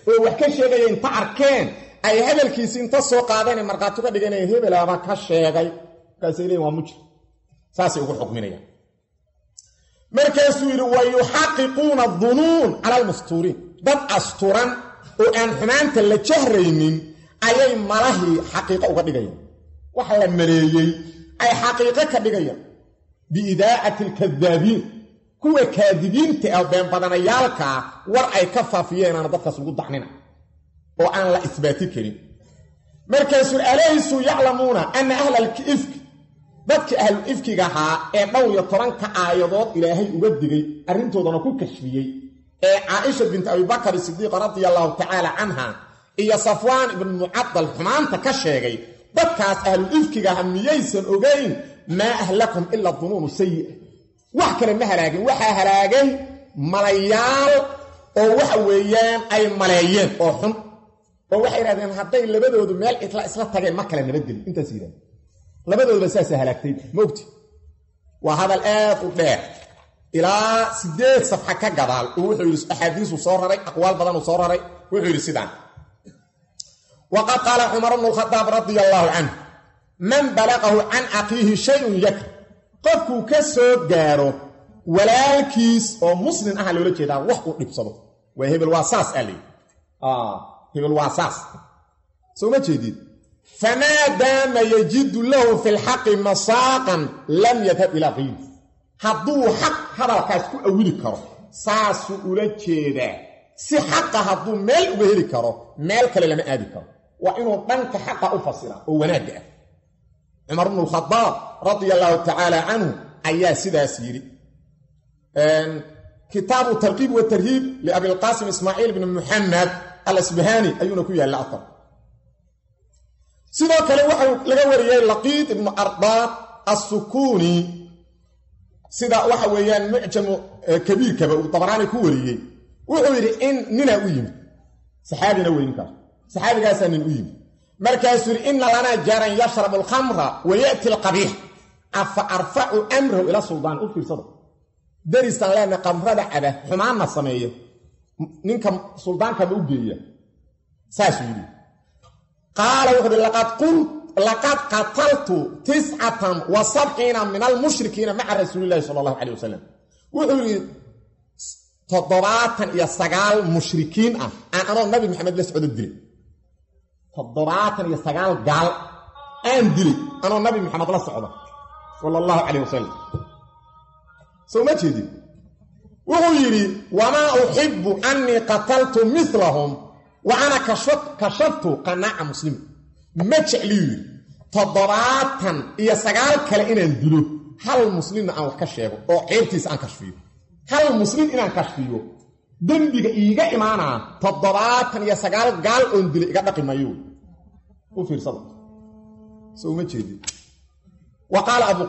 oo wax ka sheegaya inta arkeen ay hadalkiisa inta soo qaadeen marqaatu ka dhiganay hebel ama ka sheegay kaasay leeyihiin waa mujrim saasay ugu xukminayaan markaasuu yidhi wa yuxaqiquuna dunuun cala almastuuriin dad asturan oo aan xumaanta la jahraynin ayay malahii xaqiiqo uga dhigayaan waxa la maleeyey ay xaqiiqo ka dhigayaan biidaacati alkadaabiin kuwa kaadibiinta ah been badanayaalka war ay ka faafiyeen aan dadkaas lagu dacnina oo aan la isbaati karin markaasuu alaysu yaclamuuna ana ahla alifk dadka ahlu ifkiga ahaa ee dhowr iyo 10 ka aayadood ilaahay uga digay arrintoodana ku kashfiyey ee Caaisha bint Abi Bakr Siddiq radiyallahu ta'ala anha iyo Safwan ibn Mu'attal xumaanta ka sheegay dadkaas ahlu ifkiga ah miyaysan ogeyn ma ahlakum illa dhunun sayyi wax kale ma halaagin waxa halaagay malayaal oo waxa weeyaan ay maleeyeen oo xun oo waxay yiraahdeen haday labadoodu meel isla tageen ma kala nabadgelin intaas yiraahdeen labadoodu saas halaagtay moogti waa hadal aad u dheer ilaa 8 safxa ka gadaal oo wuxuu yiri ahadiisu soo raray aqwaal badan oo soo raray wuxuu yiri sidaan waqad qala Umar ibn al-Khattab radiyallahu anhu man balaghahu an aqihi shay'un yakr qofku ka soo gaaro walaalkiis oo muslim ah loola jeedaa wax uu dhibsado waa hebel waa saas ali hebel waa saas soo ma jeedid فما دام يجد له في الحق مساقا لم يذهب إلى غيره هدو حق هذا كاسكو أولي كرو ساسو أولا جيدا سي حق هدو ميل أولي كرو ميل كلا لما آدي كرو وإنه بنك حق أفصلا ونادئ عمر بن الخطاب رضي الله تعالى عنه أيها سيدا سيري كتاب الترغيب والترهيب لأبي القاسم إسماعيل بن محمد الأسبهاني أيونا كويا الأطر sidoo kale waxa laga wariyay Laqid ibn Arbad as-Sukuni sida waxa weeyaan mu'jam kabiir kaba uu Tabarani ku wariyay wuxuu yiri in nina u yimid saxaabina weynka saxaabigaas nin u yimid markaasuu yiri inna lana jaran yashrabu al-khamra wa ya'ti al-qabih afa arfa'u amruhu ila sultan u fiirsado darisan lana qamrada aba xumaana sameeyo ninka sultaanka u geeya saas yiri قال وقد لقد قتلت 79 من المشركين مع رسول الله صلى الله عليه وسلم وحوري تضرات يا سغال مشركين انا النبي محمد لا سعود الدري تضرات يا سغال قال ان دري انا النبي محمد لا سعود صلى الله عليه وسلم سو ما تجي وحوري وما احب اني قتلت مثلهم وأنا كشفت قناع مسلم ما تعليل تضراتا إيا سقال كلا إنا ندلو هل المسلمين أنا كشفه أو عيبتيس أنا كشفيه هل المسلمين إنا كشفيه دنبك إيجا إمانا تضراتا إيا سقال قال أندلي إيجا دقي مايول وفير صدق سو ما تشيدي وقال أبو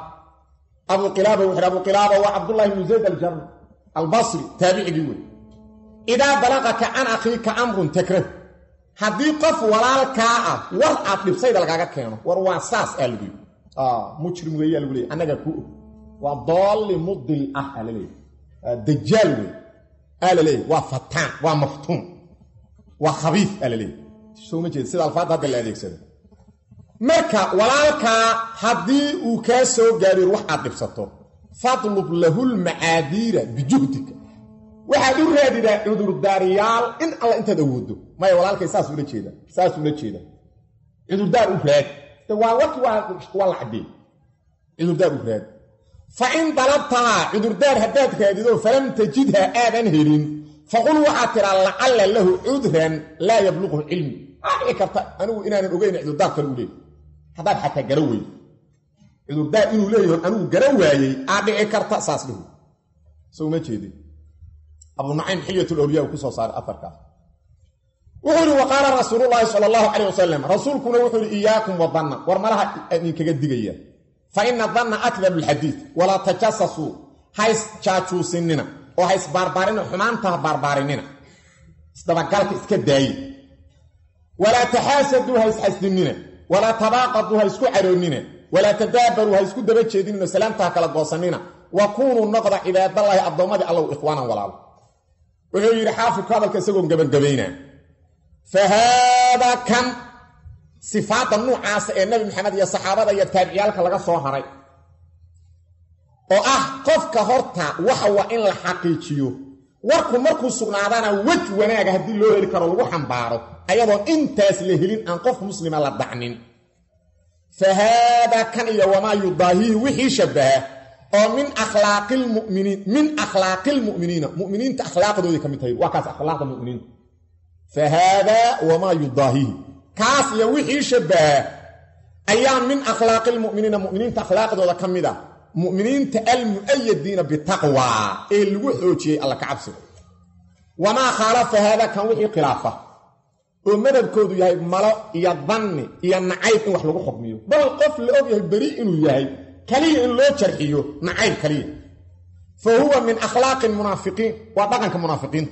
قلابة وحر أبو قلابة وعبد الله بن زيد الجرم البصري تابعي بيقول إذا بلغك عن أخيك أمر تكره هدي قف ولالك ورقات لبسيد لغاقا كينو ورواساس قلبي مجرم ويا لولي أنا كو وضال مضل لي دجال لي وفتان ومفتون وخبيث لي شو مجد سيد الفاتحة بالله ديك سيد مركا ولالك هدي وكاسو قالي روح لبسطو فاطلب له المعاذير بجهدك waxaad u raadidaa cudur daariyaal in alla inta dawoodo may walaalkay saas ula jeeda cudur daar u raad waa la xadii cudur daar u raad fa in talabta cudur daar hadaad raadido falam tajidha aadan helin faqul waxa tira la'alla lahu udran la yablughu ilmi ay karta anigu inaanan ogeyn cudur daar kale u leeyahay hadaad xataa garaway cudur daar inuu leeyahay anigu garawaayay aad dhici karta saas dhihi soo ma jeedin أبو نعيم حلية الأولياء وكسو صار أفركا وحوري وقال رسول الله صلى الله عليه وسلم رسولكم وحوري إياكم والظن ورمالها أنك قدقية فإن الظن أكذب الحديث ولا تجسسوا هايس تشاتشو سننا وهايس باربارين وحمانتها بارباريننا استبقالك اسكداي ولا تحاسدوا هايس حسدننا ولا تباقضوا هايس كعروننا ولا تدابروا هايس كدبتشدين وسلامتها كالقوصننا وكونوا النقض عباد الله الضمد الله إخوانا ولا وحو يري حافظ هذا كسغون غبغبينا فهذا كان صفات النوعاس ee nabi maxamed iyo saxaabada iyo taabiciyalka laga soo haray oo qofka horta waxa waa in la xaqiijiyo warku markuu sugnaadana waj wanaaga hadii loo heli karo lagu xambaaro ayadoo intaas la helin aan qof muslima la dacnin فهذا كان وما يضاهيه وحي شبه او من اخلاق المؤمنين مؤمنين اخلاق دودي كميتين وكاس اخلاق المؤمنين فهذا وما يضاهيه كاس يا وحي شبه ايام من اخلاق المؤمنين مؤمنين اخلاق دودي كميدا مؤمنين المؤيدين بالتقوى اللي وحوجي الله كعبسه وما خالف هذا كان وحي خلافه ومدبكودو yahay malo iyo dhanni iyo nacayb in wax lagu xukmiyo bal qof la og yahay bari inuu yahay kaliya in loo jarxiyo nacayb kaliya fa huwa min akhlaaq almunafiqin wa dhaqanka munafiqiinta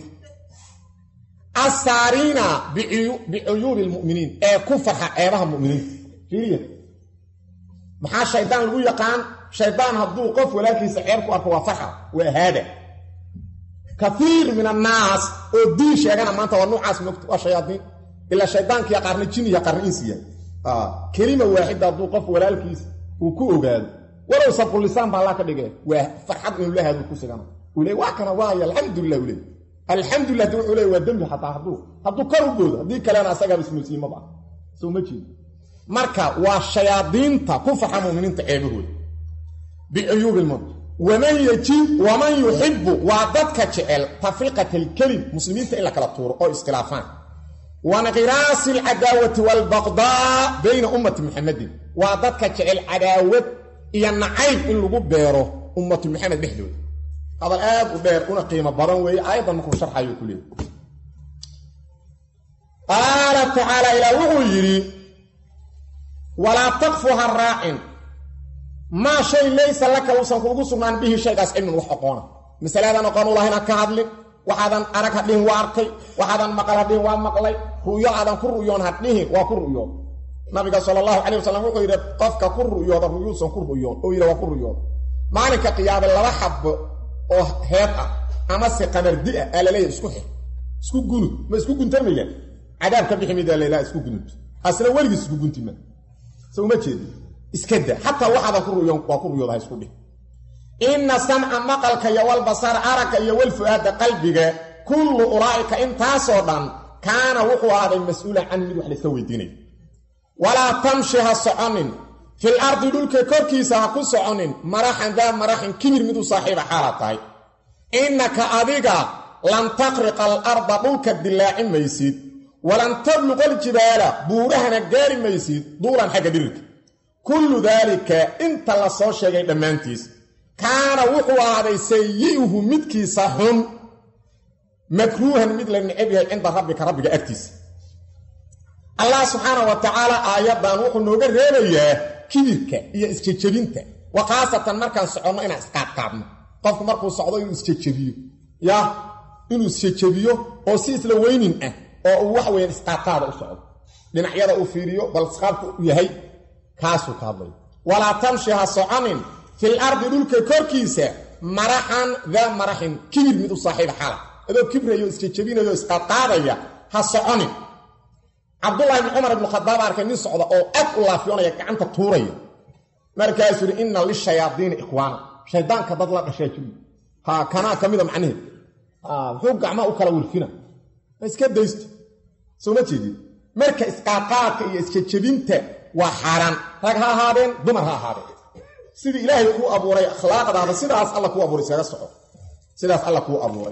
asarina bi'uyub almu'minin ee ku farxa eebaha mu'miniinta fiiriya maxaa shaydaan lagu yaqaan shaydaan hadduu qof walaalkiisa ceeb ku arko waa farxa waa hada كثير من الناس ودي شيغانا مانتا ونوعاس مكتوب شياطين الا شيطانك يا قرن جن يا قرن انسيا كلمه واحده ابو قف ولالكيس وكو اوغاد ولو صف اللسان بالله كدغه وفرحت ان الله هذا كسغان ولي واكنا وايا الحمد لله ولي الحمد لله دو ولي ودم حتى حدو كربود دي كلام اسغا بسم الله ما سو مجي marka waa shayaadiinta ku faxa muuminiinta eebahood bi'ayub al-mut ومن يحب وعددك جعل تفرقة الكلم مسلمين إلا كلا طور أو استلافان ونغراس العداوة والبغضاء بين أمة محمد وعددك جعل عداوة ينعيب إن لغو بيرو أمة محمد بحدود هذا الآب وبير أنا قيمة برنوي أيضا مكو شرحة يكولين قال تعالى إلى وغيري ولا تقفها الرائن ما شيء ليس لك وسنكو سنان به شيء علم وحقونه مثلا هذا قانون الله هنا كهدل وهذا ارك هدين واركي وهذا مقال هدين ومقلي هو هذا كريون هديه وكريون النبي صلى الله عليه وسلم يقول قفك كريون ريوسن كريون او يرى كريون معنى قياب لو حب او هيبه اما سقمردي الا اسكو غنو ما اسكو غنتميا عذاب كبخميد لا اسكو غنو اصلا ولي اسكو غنتما سو ما جيدي iskada hatta waxada ku ruyoon isku dhig inna sam'a maqalka ya wal basar araka ya wal fuada qalbiga kullu ulaika intaasoo dhan kaana wuxuu aaday mas'uula an mid wax la soo weydiinay wala tamshiha soconin fil ardi dulka korkiisa ha ku soconin marahan kibir mid u saaxiib xaalatay innaka adiga lan taqriqa al arda dulka dilaa'i maysid walan tabluqa al jibala buurahana gaari maysid duulan xaga dilka كل ذلك انت لا سو شيغay dhamaantiis kaana wuxuu aaday sayyuhu midkii sahun makruhan mid la nicib yahay inda rabbika agtiis Allah subhanahu wa ta'ala ayadan wuxuu nooga reebayaa kibirka iyo isjeejinta wa qaasatan markaan socono inaan isqaadqaadno qofku markuu socdo inuu isjeejiyo inuu isjeejiyo oo si isla weynin oo wax weyn isqaadqaad u socdo dhinacyada uu fiiriyo bal saqabku yahay كاسو كابل ولا تمشيها صعنين في الأرض دولك كوركيسة مرحان ذا مرحين كبير مدو صاحب حالة إذا كبير يستجبين يستطاريا هالصعنين عبد الله بن عمر بن الخطاب أركن يصعد أو أكل الله فيونا يكعنت طوريا مركز إن للشياطين إخوانا شيطان كبضل الشيطان كانا كميدا معنيه فوق عما أكلا والفنا بس كده يست سومتي دي مركز إسقاطات يستجبين وحرام رجها هذين دمرها هذين سيد إلهي كو أبوري أخلاق هذا سيد الله كو أبوري سيد الله كو أبوري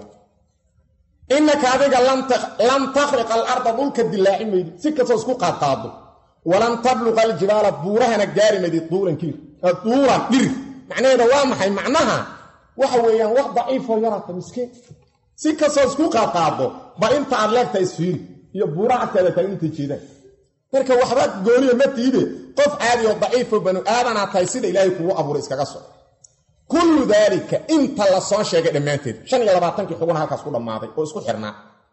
إنك هذيك لن تخرق الأرض بلك الدلاعي ميدي سكة سوسكو قاطاب ولن تبلغ الجبال بورها نجاري ميدي طولا كيف طولا كيف معناه دوامحي معناها وحويا واحد ضعيف ويرى مسكين سكة سوسكو قاطاب بأنت عرلك تأسفير يبورا عكا تأنت جيدا marka waxba gooniyo ma tiide qof aadi oo daciif banu aadana taysida ilaahay kuwa abuuray iskaga soo kullu dalika inta la soo sheegay dhamaanteed 25 xubun halkaas ku dhamaaday oo isku xirnaa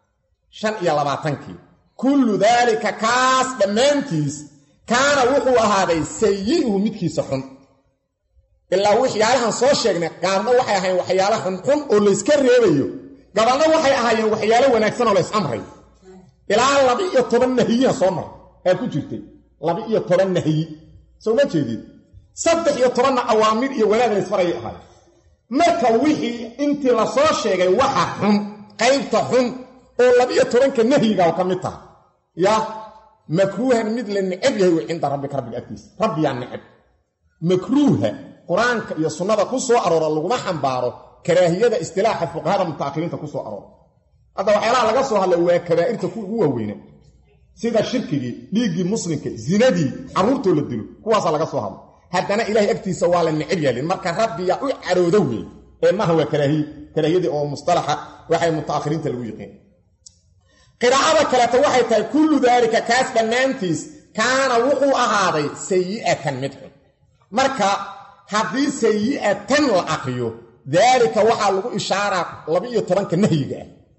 25 kullu dalika kaas dhamaantiis kaana wuxuu ahaaday sayyi'u midkiisa xun ilaa waxyaalahan soo sheegnay qaarna waxay ahayn waxyaalaha xun oo la iska reebayo gabalna waxay ahaayeen waxyaalo wanaagsan oo la is amray ilaa 12 nahyi soo mar ee ku jirtay 12 nahyi soo ma jeedid 13 awaamir iyo wanaag la isfaray ahay marka wixii intii la soo sheegay waxa xun qaybta xun oo 12 nahyiga oo kamid tahay ya makruuhan mid la nicib yahay inda rabbika rabbil atis rabbi ya nicib makruuha quraanka iyo sunnada ku soo aroora laguma xambaaro karaahiyada istilaaxa fuqahaada mutaakhiriinta ku soo aroora hada waxyaalaha laga soo hadlay waa kabaa'irta ugu waaweyn sida shirkigii dhiigii muslimka zinadii caruurtoo la dilo kuwaas laga soo hadlay haddana ilaahay agtiisa waa la nicib yeelin marka rabbi ya u caroodo weey ee ma huwa karaahiyadii oo mustalaxa waxay mutaakhiriinta lagu yiqiin qiraa'ada kale waxay tahay kullu daalika kaas dhammaantiis kaana wuxuu ahaaday sayi'atan midxun marka haddii sayi'atan la aqriyo daalika waxaa lagu ishaaraa 12 nahyiga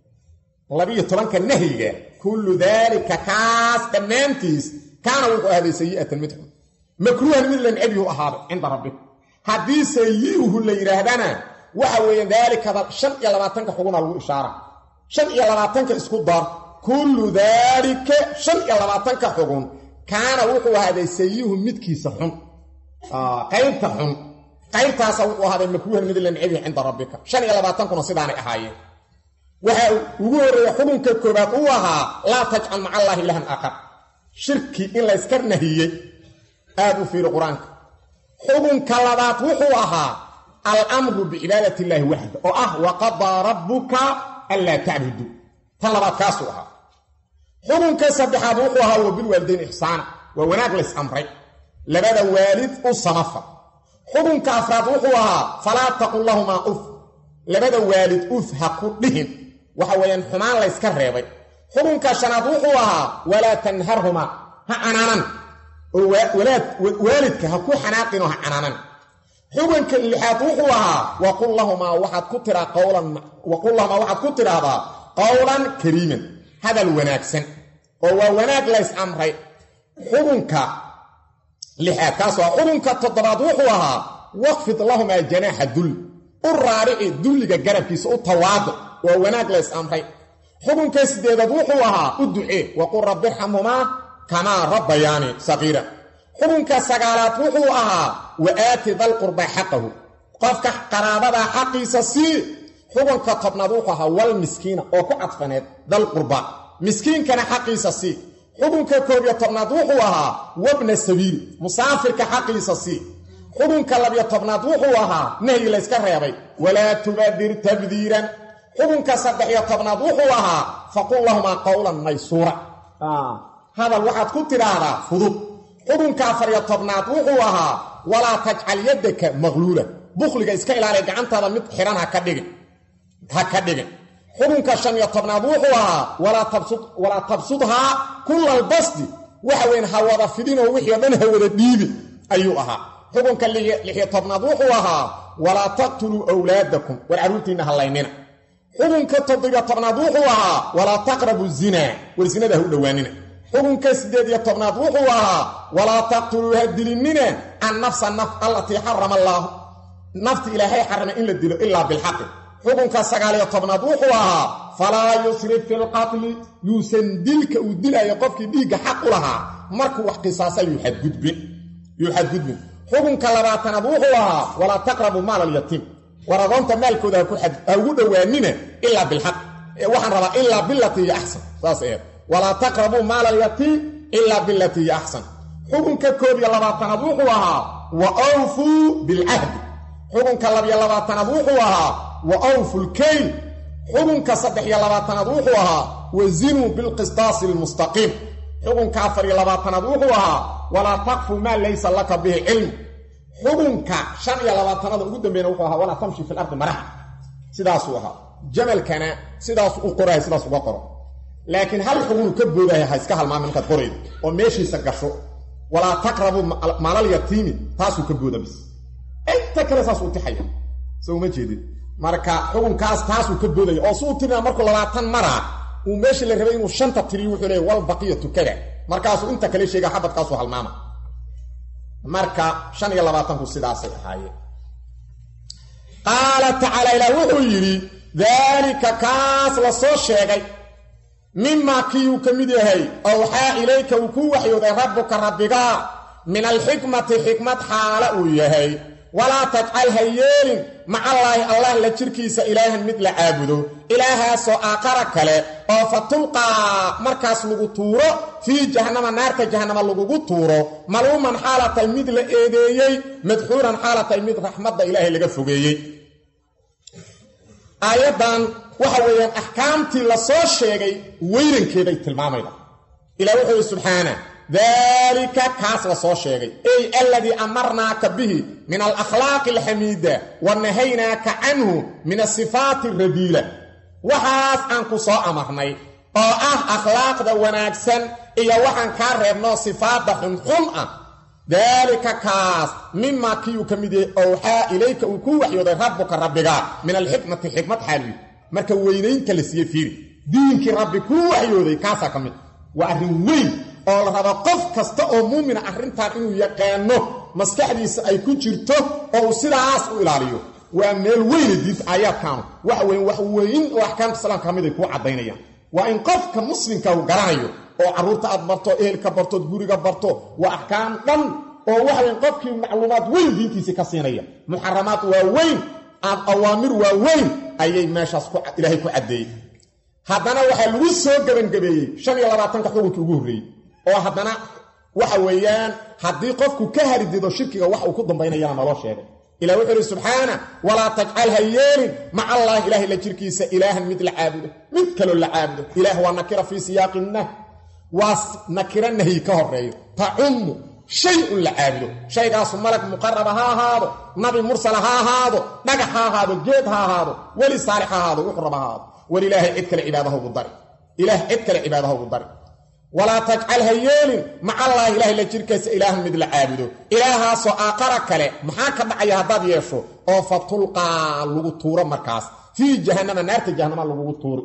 12 nahyiga kullu daalika kaas dhammaantiis kaana wuxuu ahaaday sayi'atan midxun makruuhan mid lan abihu ahaaday inda rabbik haddii sayi'uhu la yiraahdana waxa weeye daalika 25 xuguna lagu ishaaraa 25 isku dar kullu daalika 25 xugun kaana wuxuu ahaaday sayi'uhu midkiisa xun qaybta xun qaybtaas wuxuu ahaaday makruuhan mid lan abihu inda rabbika 25 kuna sidaanay ahaayeen waxa ugu horeeya xukunka koobaad uu ahaa la tajcal ma'a allahi ilahan aakhar shirki in la iska nahiyay aad u fiir quraanka xukunka labaad wuxuu ahaa al-amru bi ibadati allahi wahda oo ah wa qada rabbuka alla ta'budu talabaad kaas uu ahaa xukunka saddexaad wuxuu ahaa bil walidayn ihsaana wa wanaag la is-amray labada waalid u samafa xukunka afraad wuxuu ahaa fala taqul lahumā uf labada waalid uf ha ku dhihin waxa weeyaan xumaan la iska reebay xukunka shanaad wuxuu ahaa wala tanharhuma ha ananan oo waalidka ha ku xanaaqin oo ha ananan xukunka lixaad wuxuu ahaa wa qul lahumā waxaad ku tiraa qawlan kariiman hadal wanaagsan oo waa wanaag la is amray xukunka lixaad kaas waa xukunka toddobaad wuxuu ahaa waqfid lahumā janaaha dul uraarici dulliga garabkiisa u tawaado waa wanaag la is amray xukunka sideedaad wuxuu ahaa u ducee wa qul rabbi irhamhumaa kamaa rabbayaani sagiira xukunka sagaalaad wuxuu ahaa wa aati dal qurba xaqahu qofka qaraabada xaqiisa sii xukunka tobnaad wuxuu ahaa wal miskiina oo ku cadfaneed dal qurba miskiinkana xaqiisa sii xukunka 11aad wuxuu ahaa wabna sabiil musaafirka xaqiisa sii xukunka 12aad wuxuu ahaa nahyi la iska reebay walaa tubadir tabdiiran xukunka 13aad wuxuu ahaa faqul lahumā qawlan maysuura hadal waxaad ku tiraahdaa fudud xukunka 14aad wuxuu ahaa walaa tajcal yadaka maghluula bukhliga iska ilaali gacantaada mid xiran ha ka dhigin xukunka 15aad wuxuu ahaa walaa tabsudha kullal basdi waxa weyn ha wada fidinoo wixii dhan ha wada dhiibi ayuu ahaa xukunka 16aad wuxuu ahaa walaa taqtuluu awlaadakum war caruurtiina halaynina xukunka 17aad wuxuu ahaa walaa taqrabu zina war zinada ha u dhawaanina xukunka 18aad wuxuu ahaa walaa taqtuluu hadilinina an-nafsa allati harrama allah nafti ilaahay harrama in la dilo illa bil haqq xukunka 19aad wuxuu ahaa falaa yusrif fil qatl yusan dilka u dilayo qofkii dhiiga xaq u lahaa markuu wax qisaasay yuhadgudbin xukunka 20aad wuxuu ahaa walaa taqrabu maal al-yatim waradoonta maalkooda ha ugu dhawaanina illa bil haqq waxaan rabaa illa billati ahsan saas walaa taqrabu maal al-yatim illa billati ahsan xukunka 21aad wuxuu ahaa wa awfu bil ahd xukunka 22aad wuxuu ahaa wa awfu al-kayl xukunka 23aad wuxuu ahaa wazinu bil qistaas al-mustaqim xukunka 24aad wuxuu ahaa walaa taqfu ma laysa laka bihi ilm xukunka 25aad ugu dambeeyna wuxuu ahaa walaa tamshi fil ardi marah sidaas uu ahaa jamalkana sidaas uu qoray sidaas uga qoro laakiin hal xukun ka boodahay ha iska halmaamin ka qoray oo meeshiisa gasho walaa taqrabu maalal yatiimi taasu ka booda bis inta kale saas u tixaya soo ma jeedid marka xukunkaas taasu ka booday oo soo tirina markuu 20 mara uu meeshii la rabay inuu 5 tiriyo wuxuu leeyahay wal baqiyatu kada markaas inta kale sheega xabadkaas oo halmaama marka 25 ku sidaas ay ahaayeen qaala ta'ala ila wuxuu yiri dhalika kaas la soo sheegay مما كيو كميدهي أوحى إليك وكو وحيود ربك ربك من الحكمة حكمة حالة يهي ولا تجعلها يين مع الله لا تشركيس إلها مثل عابده إلها سو آقرك له أو فتلقى مركز لغو تورو في جهنم نار جهنم لغو تورو ملوما حالة مثل إيديي مدحورا حالة مثل رحمة إلهي لغا فوقيي آيضا وحويا أحكامتي لصو شيغي ويرن كيداي تلماميدا إلى وحي سبحانه ذلك كاس لصو شيغي أي الذي أمرناك به من الأخلاق الحميدة ونهيناك عنه من الصفات الرذيلة وحاس أنكو صو أمرني أخلاق ذا وناكسن إيا وحن كاربنا صفات ذا حمحمأ ذلك كاس مما كيو كميدي أوحى إليك وكو وحيود ربك ربك من الحكمة حالي marka weynaynta la siiyay fiiri diinki rabbi ku waxyooday kaasa kamid waa arin weyn oo la rabo qof kasta oo muumin arintan inuu yaqaano maskaxdiisa ay ku jirto oo sidaas u ilaaliyo waa meel weyn diinta aayadkan wax weyn oo ahkaamta salaamka kamid ay ku cadeynayaan waa in qofka muslimka uu garanayo oo caruurta aad barto eelka barto guriga barto waa ahkaam dhan oo wax weyn qofkii macluumaad weyn diintiisa ka siinaya muharramaat waa weyn awaamir waa weyn ayay meeshaas ku ilaahay ku cadeeyay haddana waxa lagu soo gabangabeeyay 25 xukunka ugu horeeyay oo haddana waxa weeyaan hadii qofku ka haridido shirkiga wax uu ku dambeynayana naloo sheegay ilaa wuxuu subhana wala taj'alha yeelin ma allah ilaahi la jirkiisa ilaahan mid la caabudo mid kale la caabudo ilaah waa nakira fi siyaqinna was nakira nahi ka horeeyo ta'ummu شيء لعابده شيء قاس ملك مقرب هذا نبي مرسل هذا دغخ هذا جيد هذا ولي صالح هذا وقرب هذا ولله اتكل عباده بالضر اله اتكل عباده بالضر ولا تجعلها يل مع الله اله الا جركس اله مثل عابده اله سو اقرك له ما كدعي هداد يشو او فتلقى لو تور مركاس في جهنم نار جهنم لو تور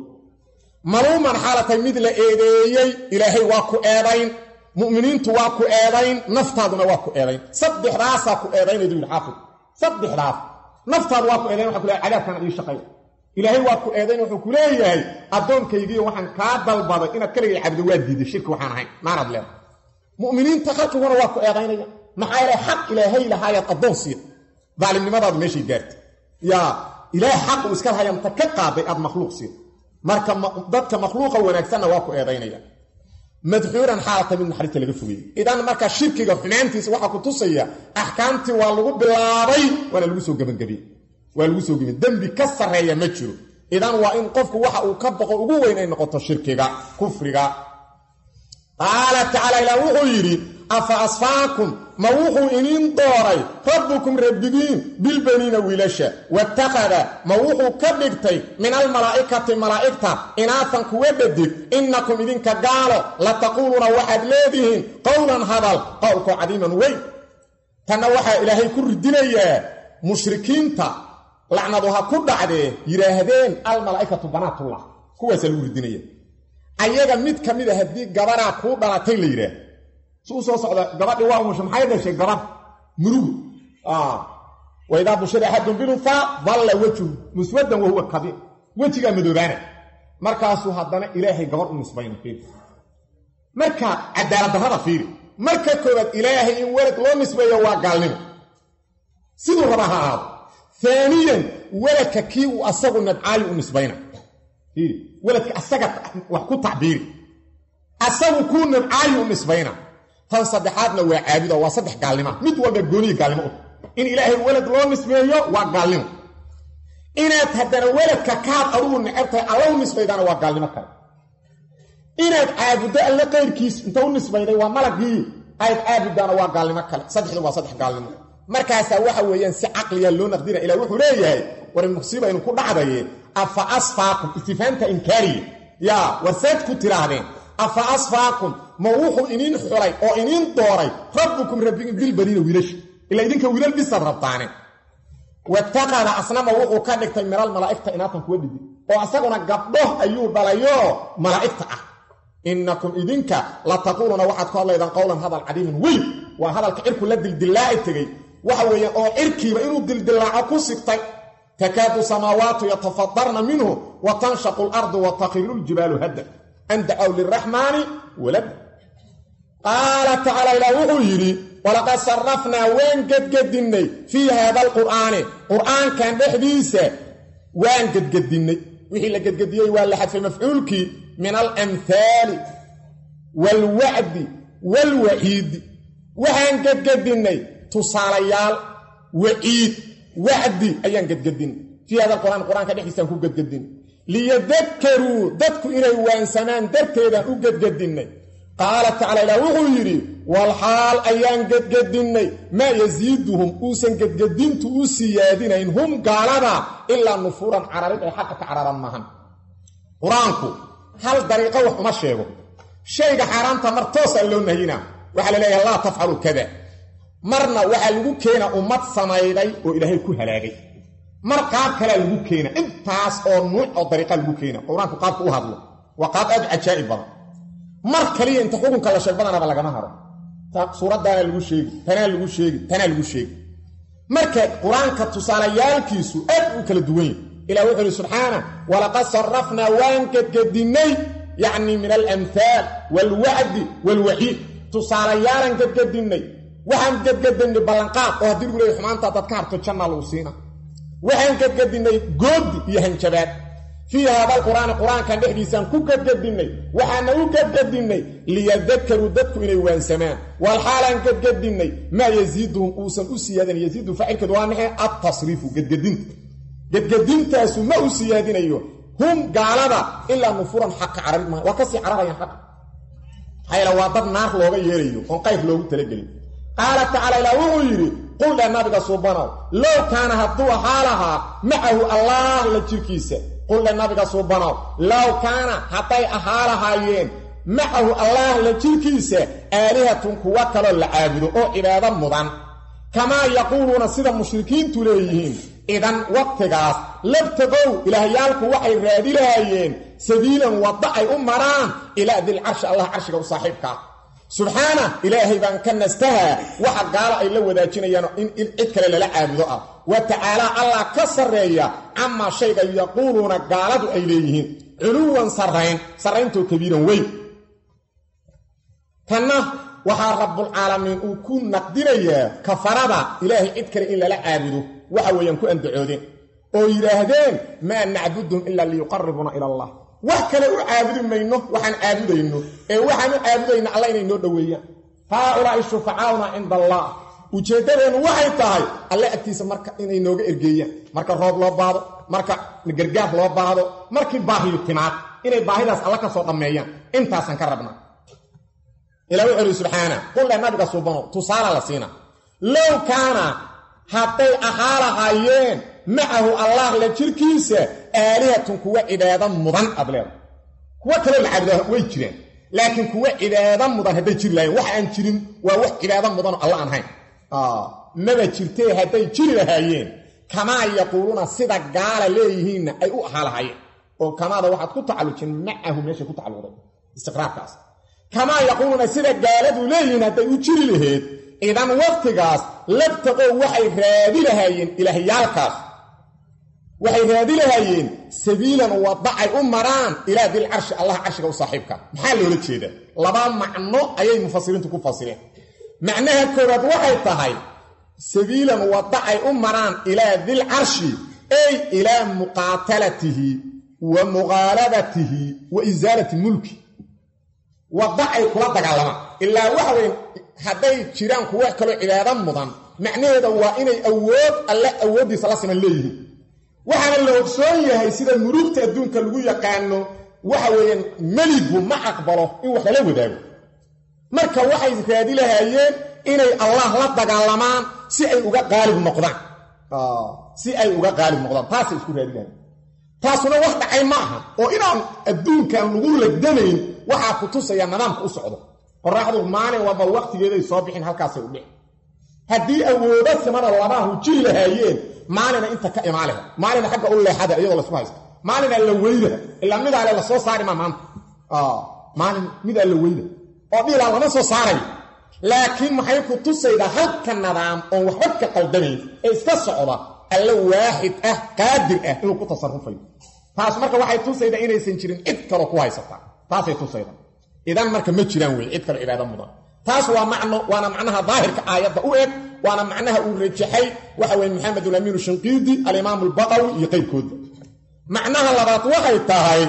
ملوما حاله مثل ايديي الهي واكو ايدين مؤمنين تواكو ايدين نفتادنا واكو ايدين صدح راساكو ايدين يدو الحافظ صدح راس نفتاد واكو ايدين وحكو لها عذاب كان ادي شقي الهي واكو ايدين وحكو لها ادونكيغي waxaan ka dalbaday ina kaliya cabdi waadiid shirku waxaan ahay ma rad leeyahay muuminiin taqatu wana waaku eedaynaya maxay ilaahay xaq ilaahay lahaayad adoonsiyo daalimnimadaad meeshii gaartay ya ilaahay xaq uu iska hayam takaqaaday ad makhluuqsiyo marka dadka makhluuqa wanaagsan waaku eedaynaya مدحورا حالة من حريت لغا فوغي اذا marka shirkiga finaantiisa waxa ku tusaya ahkaamti waa lagu bilaabay wana lagu soo gaban dambi ka sareeya ma jiro idan waa in qofku waxa uu ka baqo ugu weyn ay noqoto shirkiga kufriga qala ta'ala ila wuxuu afa asfaakum ma wuxuu inin dooray rabbukum rabbigiin bil banina wilasha wattaqada ma wuxuu ka dhigtay min al malaa'ikati malaa'ikta inaafan kuwa dhadig innakum idinka gaalo la taquluna wahad leedihin qawlan hadal qawlku adiman way tan waxa ilaahay ku ridinaya mushrikiinta lacnaduha ku dhacde yiraahdeen al malaa'ikatu banatullah kuwaas lagu ridinaya ayaga mid kamid ah hadii gabara ku dhalatay la yiraahdo soo socda gabadhi waa mush maxay dhashay gabadh murugu wa idha bushira hadun bil fa dhalla wajhu muswaddan wa huwa kabir wajiga madoobana markaas hadana ilaahay gabadh u nisbayna fiir marka cadaalad darrada fiir marka koobad ilaahay in walad loo nisbayo waa gaalnimo sidoo rabaha ثانيا ولك كي واسغو نبعاي u nisbayna fiir waladka asaga wax ku tacbiiri asagu ku nabcaayi u nisbayna tan saddexaadna waa caabida waa saddex gaalnimo mid walba gooniye gaalnimo in ilaahay walad loo nisbeeyo waa gaalnimo inaad hadana waladka kaad arugu nicabtay allow nisbaydana waa gaalnimo kale inaad caabudo alla qeyrkiis inta u nisbayday waa malagii ay caabudana waa gaalnimo kale saddexdu waa saddex gaalnimo markaas waxa weeyaan si aqliya loo naqdina ila wuxuu leeyahay war musiiba inuu ku dhacday afa asfaakum istifanta inkari ya warsaad ku tiraahdeen afa asfaakum ma wuxuu inin xulay oo inin dooray rabbukum rabbikum bil bariina wiilash ila idinka wiilal bisad rabtaane wattaqala asnama wuxuu ka dhigtay miral malaa'ikta inaatan ku wadidi oo asaguna gabdho ayuu dhalayo malaa'ikta ah innakum idinka la taquluna waxad ku hadlaydan qowlan hadal cadiimin wiil wa hadalka irku la dildilaa tagay waxa weeyaan oo irkiiba inuu dildilaaco ku sigtay takaadu samaawaatu yatafaddarna minhu wa tanshaqu al-ardu wa takhirru al-jibalu hadda an dacaw liraxmaani walad qaala tacaala ilaa wuxuu yidhi walaqad sarrafnaa waan gedgedinnay fii haada alqur'aani qur'aankan dhexdiisa waan gedgedinnay wixii la gedgediyey waa la xadfay mafcuulkii min alamhaali waalwacdi waalwaciidi waxaan gedgedinnay tusaalayaal waciid wacdi ayaan gedgedinnay fii hada alqur'aan qur'aanka dhexdiisaan ku gedgedinnay liyadakkaruu dadku inay waansamaan darteedaan u gedgedinnay qaala tacala ilaah wuxuu yidhi walxaal ayaan gedgedinnay maa yasiiduhum uusan gedgedintu u siyaadinayn hum gaalada ilaa nufuuran cararid ay xaqa ka cararan maahan qur-aanku hal dariiqo wax uma sheego shayga xaaraanta mar toosaa loo nahyinaa waxaa la leeyahay laa tafcalu kada marna waxaa lagu keenaa ummad samayday oo ilaahay ku halaagay mar qaab kalea lagu keena intaas oo nuuc oo dariiqa lagu keena qur-aanku qaabka u hadlo waa qaab aad u cajaa'ib badan mar kaliya inta xukunka la sheeg badanaba lagama haro suuraddaana lagu sheegi tanaa lagu sheegi tanaa lagu sheegi marka qur-aanka tusaalayaalkiisu aad u kala duwan yahy ilah wuxuu ihi subxaana walaqad sarrafnaa waan gedgedinnay yacni min alamhaal waalwacdi waalwaciid tusaalayaalan gedgedinnay waxaan gedgedinnay ballanqaad oo haddii lagu leeya xumaanta haddaad ka harto jannaa lagu siina waxaan gedgedinnay goodi iyo hanjabaad fii haada alqur'aani qur-aankan dhexdiisaan ku gedgedinnay waxaana u gedgedinnay liyadakkaruu dadku inay waansamaan walxaalaan gedgedinnay maa yasiiduhum uusan u siyaadin yasiidu faacilkeedu waa maxay adtasriifu gedgedinta gedgedintaasu ma u siyaadinayo hum gaalada ilaa nufuran xaqa cararid maaha waa kasii cararayaan xaqa hayla waa dad naar looga yeerayo oon qayr loogu talagelin qaala tacaala ilaa wuxuu yidhi qul dheh nabiga suubanow low kaana hadduu ahaa lahaa macahu allaah la jirkiisa qul dheh nabiga suubanow low kaana hadday ahaa lahaayeen macahu allaah la jirkiisa aalihatun kuwa kaloo la caabudo oo cibaado mudan kamaa yaquuluuna sida mushrikiintu leeyihiin idan waqtigaas labtagow ilaahyaalku waxay raadi lahaayeen sabiilan wadda ay u maraan ilaa dilcarshi allah carshiga u saaxiibkaa subxaana ilaahay baan ka nastahaa waxa gaalo ay la wadaajinayaan in cid kale lala caabudo ah wa tacaalaa allah ka sarreeya camaa shayga yaquuluuna gaaladu ay leeyihiin culuwan sarrayntoo kabiiran weyn tanna waxaa rabbulcaalamiin uu ku naqdinayaa kafarada ilaahay cid kale in lala caabudo waxa weeyaan ku andacoodeen oo yidhaahdeen maa nacbuduhum ilaa liyuqarribuuna ila allah wax kale u caabudi mayno waxaan caabudayno ee waxaan u caabudayna alla inay noo dhoweeyaan haaulaa'i shufacaauna cinda allah ujeeddadeennu waxay tahay alle agtiisa marka inay nooga ergeeyaan marka roob loo baahdo marka gargaar loo baahdo markii baahiyu timaad inay baahidaas alla ka soo dhammeeyaan intaasaan ka rabnaa ilaa wuxuu ihi subxaana qul dheh nabiga suubanow tusaala la siina low kaana hadday ahaa lahaayeen macahu allah la jirkiisa aalihatun kuwa cibaado mudan aad leeda kuwa kaloo la caabudaa way jiraan laakiin kuwa cibaado mudan hadday jiri lahayen wax aan jirin waa wax cibaado mudanoo alla aan hayn maba jirtee hadday jiri lahaayeen kamaa yaquuluuna sida gaala leeyihiinna ay u ahaa lahaayeen oo kamaada waxaad ku tacallujin macahu meeshay ku tacalluqday istiqraarkaas kamaa yaquuluuna sida gaaladu leeyihiin hadday u jiri laheed idan waqtigaas labtaqow waxay raadi lahaayeen ilaahyaalkaas waxay raadi lahaayeen sabiilan wadda ay u maraan ilaa dilcarshi allah carshiga u saaxiibka maxaa loola jeedaa laba macno ayay mufasiriintu ku fasireen macnaha koowaad waxay tahay sabiilan wadda ay u maraan ilaa dilcarshi ay ilaa muqaatalatihi wa muqaalabatihi wa isaalati mulki wadda ay kula dagaalamaan ilaa waxa weyn hadday jiraan kuwa kaloo cibaado mudan macnaheeda waa inay awood alle awooddiisa la siman leeyihiin waxaana la ogsoon yahay sida murugta adduunka lagu yaqaano waxa weeyaan meligu ma aqbalo in wax lala wadaago marka waxay raadi lahaayeen inay allah la dagaalamaan si ay uga qaalib noqdaan taasay isku raadi lahayen taasuna wax dhacay ma aha oo inaan adduunkan lagu lagdamayn waxaa ku tusaya nidaamka u socdo qoraxdu maalin walba waqtigeeday soo bixin halkaasay u dhici haddii awoodo simana labaahu jiri lahaayeen maalina inta ka imaaleha maalina xagga u leexada iyadoo laisku haysta maalina la weyda ilaa midaale la soo saari ma maanta maalin midaa la weyda oo dhiilaa lama soo saarayo laakiin maxay ku tusaydaa halka nidaam oon waxba ka qaldamayn ee iska socda alla waaxid ah qaadir ah inuu ku tasarrufayo taas marka waxay tusaydaa inaysan jirin cid kaloo ku haysataa taasay tusayda idan marka ma jiraan wey cid kale cibaado mudan taas waa waana macnaha daahirka aayadda u eg waana macnaha uu rajaxay waxa weeye maxamed al-amiin shinqiidi al-imaam al-baqawi iyo qaybkooda macnaha labaad waxay tahay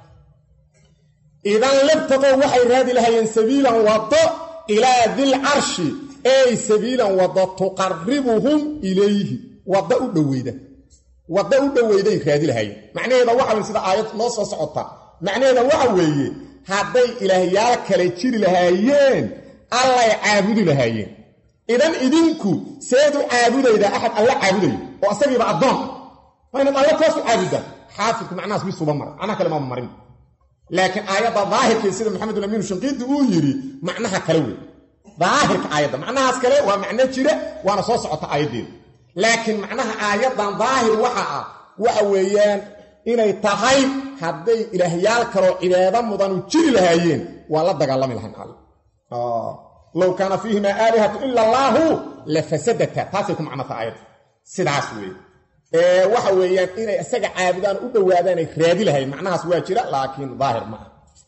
idan labtaqo waxay raadi lahayeen sabiilan wado ilaa dil arshi ay sabiilan wado tuqarribuhum ilayhi wado u dhaweyday raadi lahayeen macnaheeda waxa sida aayad noo soo socota macnaheeda waxa weeye hadday ilaahyaal kale jiri lahaayeen allay caabudi lahaayeen idan idinku seedu caabudayda ahad alla caabuday oo asagiiba adoon wayna alla toos caabuda xaafidku macnaas bisuba mar ana kale ma marin laakiin aayada daahirka sida maxamed al-amiin shinqiidi uu yiri macnaha kale weey daahirka aayada macnahaas kale waa macna jira waana soo socota aayadeeda laakiin macnaha aayadan daahir waxa weeyaan inay tahay hadday ilaahyaal kale cibaado mudan u jiri lahaayeen waa la dagaalami lahayn alla law kana fiihima aalihatu illa allah la fasadata taasikum macna aayad sidaas weey waxa weeyaan inay isaga caabudaan u dhawaadaan ay raadi lahayn macnahaas waa jira laakiin daahir ma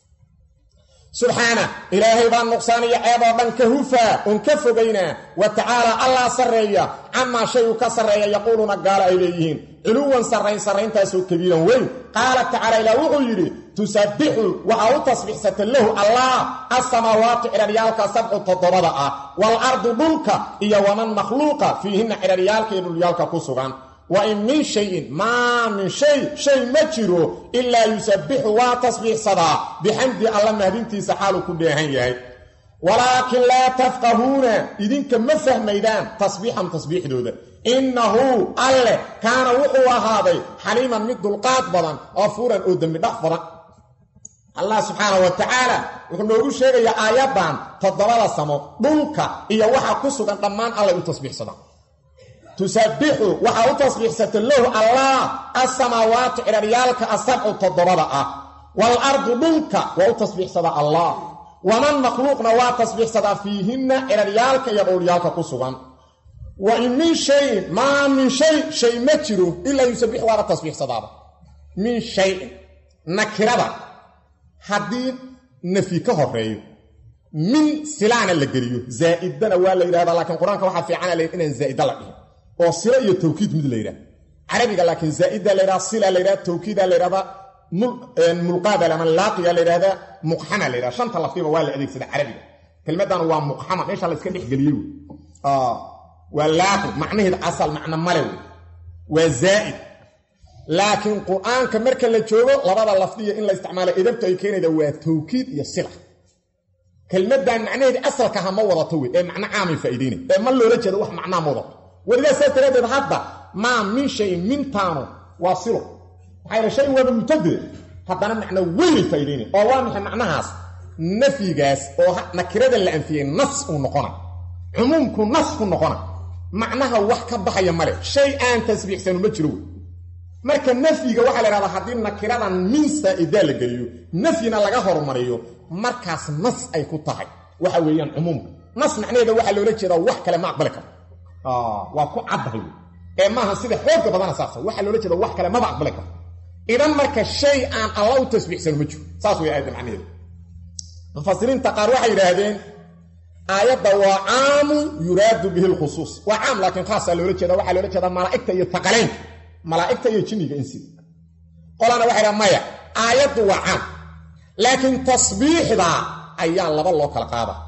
subhana ilaahay baan nuqsaaniya ceebo dhan ka hufa on ka fogayna wa ta'ala allah sarreeya amma shay ka sarreeya yaquluna gaala ay leeyihiin culuwan sarreyntaasoo kabiiran weyn qaala ta'ala ila wuxuu yiri tusabbihu wa tasbihsata lahu allah as-samawati ila sab'u tadabada wal ardu dhulka iyo waman makhluuqa fiihinna ila ku sugan وإن من شيء ما من شيء مجره إلا يسبح وتصبح صدا بحمد الله مهدينتي سحاله كبيرهن يهي ولكن لا تفقهون إذنك مفهم ميدان تصبيح دودا إنه الله كان وقوة هذا حليما مد القاد بضا غفورا أدم دخفرا الله سبحانه وتعالى يقول له شيء يا آيابان تضلال السماء ملك إيا وحا كسوكا طمان الله يتصبح صدا تسبح وحاو تصبح ستله الله السماوات إريالك السبع تضربا والأرض ملك وتصبح صدا الله ومن مخلوقنا وتصبح صدا فيهن إريالك يقوليالك قصوا وإن من شيء ما من شيء مجره إلا يسبح ولا تصبح صدا من شيء نكربا حديد نفيكه الرئيو من سلعنا اللي قريو زائدنا ولا يرهد لكن القرآن كوحا في عنا لإن زائد الله oo sila iyo tawkiid mid leeyahay arabiga laakiin zaida leeyahay sila leeyahay tawkiid leeyahay mulqabala man laqiya leeyahay muqhama leeyahay shanta laftiba waa la adeegsada arabiga kelmadan waa muqhama meesha la iska dhixgeliyay waa laaqi macnaheedu asal macna malew waa zaid laakiin quraanka marka la joogo labada lafdiya in la isticmaalo idabta ay keenayda waa tawkiid iyo sila kelmadan macnaheedu asalka ma wadato ee macna caami faa'iideynay ee ma loola jeedo wax macna moodo ولذا سيتردد هذا ما من شيء من تانو واصله حيث شيء هو ممتد هذا معنى وين فايدين او وامح معناهاس نفي جاس او نكرده اللي انفيه نص ونقنا عمومكم نص ونقنا معناها wax ka baxaya male shay aan tasbiixsan ma jiro marka nafiga waxa la yiraahdaa hadii nakiradan min saa'ida la galiyo nafina laga hormariyo markaas nas ay ku tahay waxa weeyaan umumka nas macnaheedu waxa loo jeedaa wax kale ma aqbali karo waa ku caddahay ee maaha sida xoogga badan asaasa waxa loo jeedaa wax kale ma aqbali karo idan marka shay aan Allah u tasbiixsan ma jiro saas way aayada macnaheedu mufassiriinta qaar waxay yiraahdeen aayada waa aam yuraadu bihi al-khusus waa aam laakiin khaas loo jeedaa waxa loo jeedaa malaa'ikta iyo jinniga insi qolana waxay yiraahdeen maya aayadu waa aam laakiin tasbiixda ayaa laba loo kala qaadaa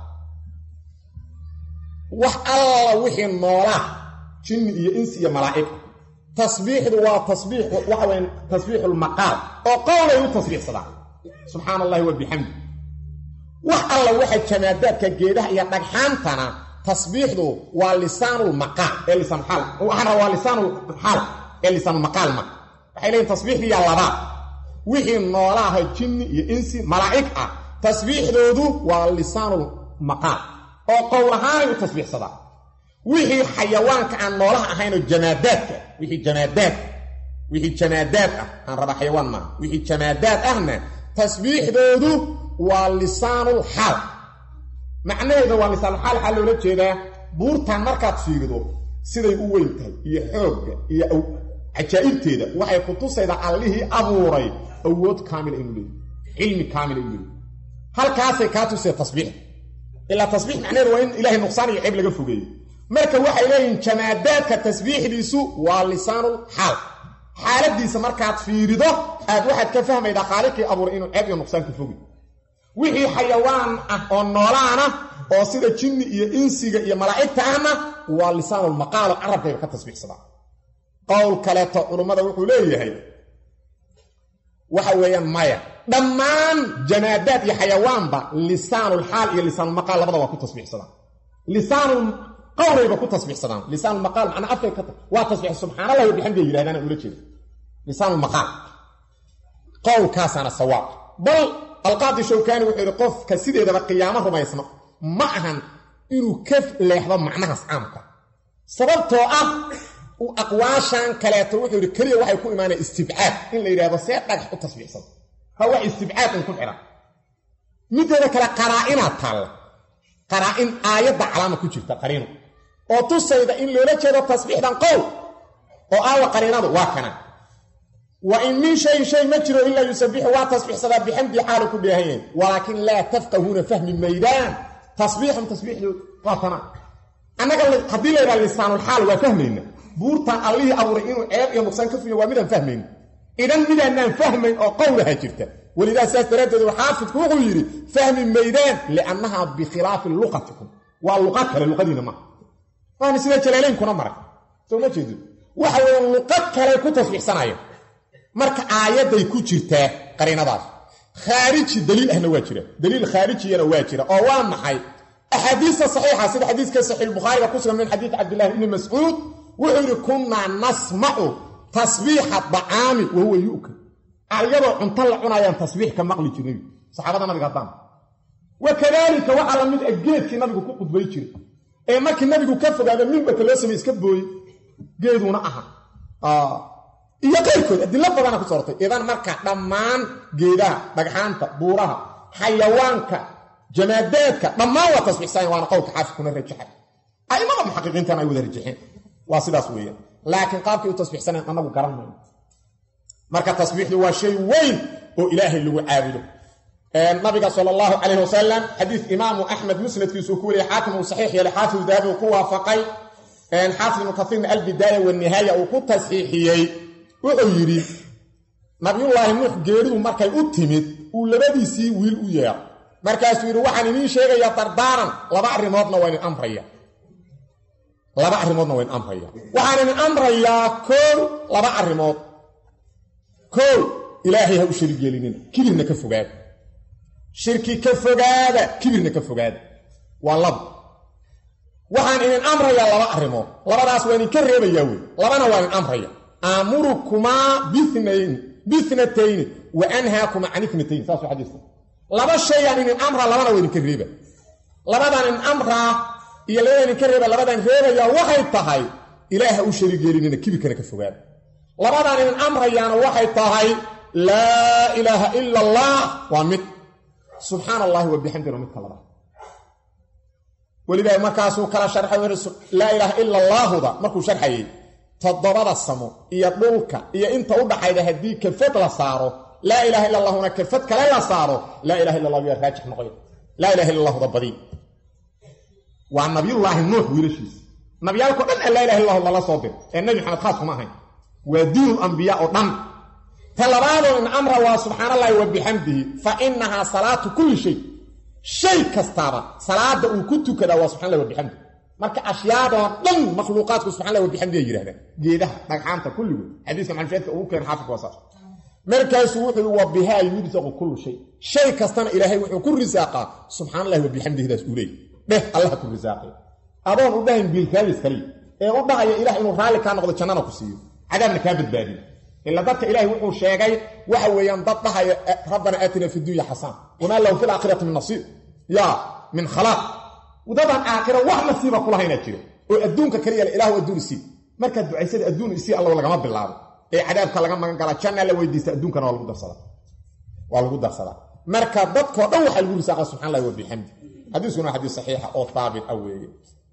wax alla wixii noola jinni iyo insi iyo malaa'ik tasbiixdu waa tasbiix waxa weyn tasbiixul maqaal oo qowlay u tasbiixsada subhanallahi wa bihamdi wax alla waxa jamaadaadka geedaha iyo dhagxaantana tasbiixdu waa lisaanul maqaal ee lisan hal waa lisaanul hal ee lisanul maqaal ma waxay leeyihiin tasbiixdi ya laba wixii noolaha jinni iyo insi malaa'ik ah tasbiixdoodu waa lisaanul maqaal oo qowl ahaan u tasbiixsada wixii xayawaanka aan noolaha ahayn oo jamaadaadka wixii jamaadaad ah aan raba xayawaan ma wixii jamaadaad ahna tasbiixdoodu waa lisaanul hal macnaheedu waa lisaanul hal xal loola jeedaa buurtan markaad fiirido siday u weyn tahay iyo xoogga iyo ajaa'ibteeda waxay ku tusaydaa allihii abuuray awood kaamil inuu leeyahay cilmi kaamil inuu leeyahay halkaasay kaa tusee tasbiix ilaa tasbiix macnaheedu waa in ilaahay nuqsaan iyo ceeb laga fogeeyo marka waxay leeyihiin jamaadaadka tasbiixdiisu waa lisaanul xaal xaaladiisa markaad fiirido aad waxaad ka fahmaydaa khaaliqii abuuray inuu ceeb iyo nuqsaan ka fogi wixii xayawaan ah oo noolaana oo sida jinni iyo insiga iyo malaa'igta ahna waa lisaanul maqaal carabkayba ka tasbiixsadaa qowl kaleeto culummada wuxuu leeyahay waxa weeyaan maya dhammaan jamaadaad iyo xayawaanba lisaanul xaal iyo lisaanul maqaal labada waa ku tasbiixsadaan lisaanul qawlayba ku tasbiixsadaan lisaanul maqaal macnaa afkay ka waa tasbiix subxaanallahi wa bixamdihi yidhahdaan ula jeeda lisaanul maqaal qowlkaasaana sawaab bal alqaadi shawkaani wuxuu yidhi qofka sideedaba qiyaamo rumaysno ma ahan inuu ka leexdo macnahaas caamka sababtoo ah aqwaashan kaleeto wuxuu yidhi keliya waxay ku imaanaya istibcaad in la yidhahdo see dhagax u tasbiixsado ha waa istibcaad in ku xihan mideeda kale qaraa'inaad taalla qaraa'in aayadda calaama ku jirta qariino oo tusayda in loola jeedo tasbiixdan qowl oo aawa qariinadu waa kana wa in min shayin shay ma jiro ilaa yusabixu waa tasbiixsadaa bixamdii xaalu ku dheehanyahay walaakin laa tafqahuuna fahmi maydaan tasbiixum tasbiixdood waa kana annaga haddii la yidhaha lisaanulxaal waa fahmayna buurtan allihii abuuray inuu ceeb iyo nuqsaan ka fuyo waa midaan fahmayn idan midaanaan fahmayn oo qowlaha jirta welidaa saas daraaddeed xaafidku wuxuu yidhi fahmi maydaan liannahaa bikhilaafi luqatikum waa luqad kale luqadiina maaha waana sida jalaalaynkuna maray soo ma jeedo waxa weeye luqad kale ku tasbiixsanayeen marka aayadday ku jirtaa qariinadaas khaariji daliil ahna waa jira daliil khaarijiyana waa jira oo waa maxay axaadiista saxiixa sida xadiiska saxiix bukhaariga ku sugan min xadiis cabdillahi ibni mascuud wuxuu yidhi kunnaa nasmacu tasbiixa dacaami wa huwa yu'kal ayadoo cunto la cunayaan tasbiix ka maqli jirnay saxaabada nabiga haddaan wa kadaalika waxaa la mid ah geedkii nabigu ku qudbay jiray ee markii nabigu ka fogaada mimbarka loo sameey iska booyey geeduna aha iyo qayrkood adilo badana ku soortay idan marka dhammaan geedaha dhagxaanta buuraha xayawaanka jamaadaadka dhammaan waa tasbiixsanayaan waana qowlka xaafidkuna rajaxay aimada muxaqiqiintan ay wada rajaxeen waa sidaas weeyaan laakiin qaabkii u tasbiixsaneen annagu garan mayno marka tasbiixdu waa shay weyn oo ilaahay lagu caabudo nabiga sala allahu calayhi wasalam xadiis imaamu axmed musnadkiisu ku wariyey xaakim uu saxiix yeelay xaafid dahabi uu ku waafaqay xaafid ibnu kasiirna albidaaya wanihaaya uu ku tasxiixiyey wuxuu yidhi nabiyullaahi nuux geeridu markay u timid uu labadiisii wiil u yeedho markaasuu yidhi waxaan idiin sheegayaa dardaaran laba arrimoodna waa idin amraya waxaan idin amrayaa laba arrimood ilaahay ha u shariig yeelinina kibirna ka fogaada shirki ka fogaada kibirna ka fogaada waa laba waxaan idin amrayaa laba arrimood labadaas waa idinka reebayaa wey labana waa idin amraya aamurukumaa biithnatayni wa anhaakumaa can ithnatayn saasuu xadiiska laba shayaan idin amraa labana waa idinka reeba labadaan idin amraa iyo labada idinka reeba labadaan reebayaa waxay tahay ilaah ha u shariig yeelinina kibirkana ka fogaada labadaan idin amrayaana waxay tahay laa ilaaha ila allah waa mid subxaana allahi wa bixamdina waa midka labaad weliba markaasuu kala sharxay laa ilaaha ila allaahuda markuu sharxayey 7 samo iyo dhulka iyo inta u dhaxayda haddii kafad la saaro laa ilaaha illa allahuna kafad kale la saaro laa ilaha illa allah yaa raajix noqoy laa ilaha illa allah badi waa nabiyullaahi nuux wiilashiisa nabiyaalku dhan laa ilaha illa allah la soo dir ee nabi maxamed khaas kuma ahayn waa diinul anbiya oo dhan talabaado in amra wa subhanallahi wa bihamdihi fa innaha salatu kulli shay kastaba salaada uu ku tukada wa subhanallahi wa bihamdihi marka ashyaada dhan makhluuqaadku subhanallahi wa bihamdihi yiraahdaan geedaha dhagxaanta kulligu xadiiska maxamed uu keen xaafid wasaar markaasuu wuxuu wa bihaa yursaqu kulli shay kastana ilaahay wuxuu ku risaaqa subhanallahi wa bihamdihi daas ulay beh allah ku risaaqay adoon u dhahin bil kaalis kali ee u dhahaya ilaahay inuu raali ka noqdo jannada ku siiyo cadaabna ka badbaadiyo illa dadka ilaahay wuxuu sheegay waxa weeyaan dad dhahaya rabbana aatina fid dunya hasan wama lahu fil aakhirati min nasiib ya min khalaq wadadan aakhira wax nasiiba kula hayna jiro oo adduunka kaliya ilaahu adduunsi marka ducaysada adduunsi allah laga ma bilaabo ee cadaabka laga magan gala janna la weydiista adduunkana waa lagu darsada marka dadko dhan waxa lagu risaaqa subhanallahi wa bihamdi hadiisuna hadiis saxiixa oo taabit aweeye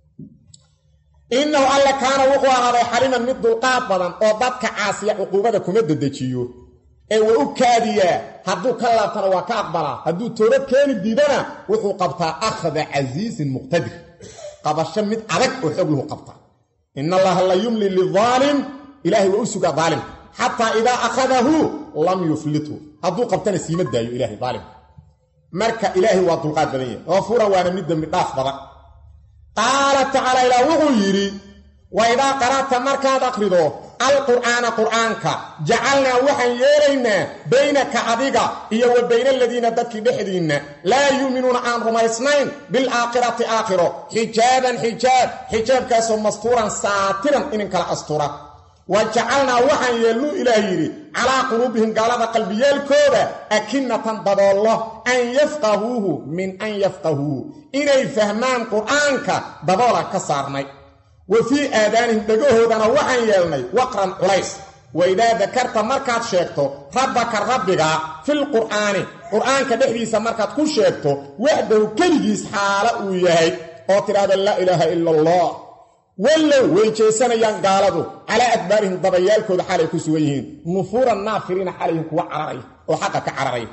innahu alla kaana wuxuu ahaaday xaliman mid dulqaad badan oo dadka caasiya cuquubada kuma dedejiyo ee waa u kaadiyaa hadduu ka laabtana waa ka aqbalaa hadduu toobad keeni diidana wuxuu qabtaa akhda casiisin muqtadir qabasho mid adag oo xoog lahu qabtaa ina allaha la yumli lidaalim ilaahay waa u sugaa daalimka xataa idaa akhadahu lam yuflithu hadduu qabtana siima daayo ilaahay daalimka marka ilaahay waa dulqaad badan yahay ghafuuran waana mid dembi dhaaf badan qaala tacaala ilaah wuxuu yidhi wa idaa qara'ta markaad akhrido alqur'aana qur'aanka jacalnaa waxaan yeelaynaa baynaka adiga iyo wa bayna aladiina dadkii dhexdiinna laa yu'minuuna aan rumaysnayn bilaakhirati aakhiro xijaaban xijaabkaasoo mastuuran saatiran inin kala astura wa jacalnaa waxaan yeelnuu ilaah yidhi calaa quluubihim gaalada qalbiyaalkooda akinatan daboollo an yafqahuuhu min an yafqahuuhu inay fahmaan qur'aanka daboolaan ka saarnay wa fii aadaanihim dhagahoodana waxaan yeelnay waqran culays wa idaa dakarta markaad sheegto rabbaka rabbiga filqur'aani qur'aanka dhexdiisa markaad ku sheegto waxdahu keligiis xaala uu yahay oo tidhaahda laa ilaaha ila allah wallow way jeesanayaan gaaladu calaa adbaarihim dabayaalkooda xaalay ku sugan yihiin nufuuran naafiriina xalayhim kuwa cararaya oo xaqa ka cararaya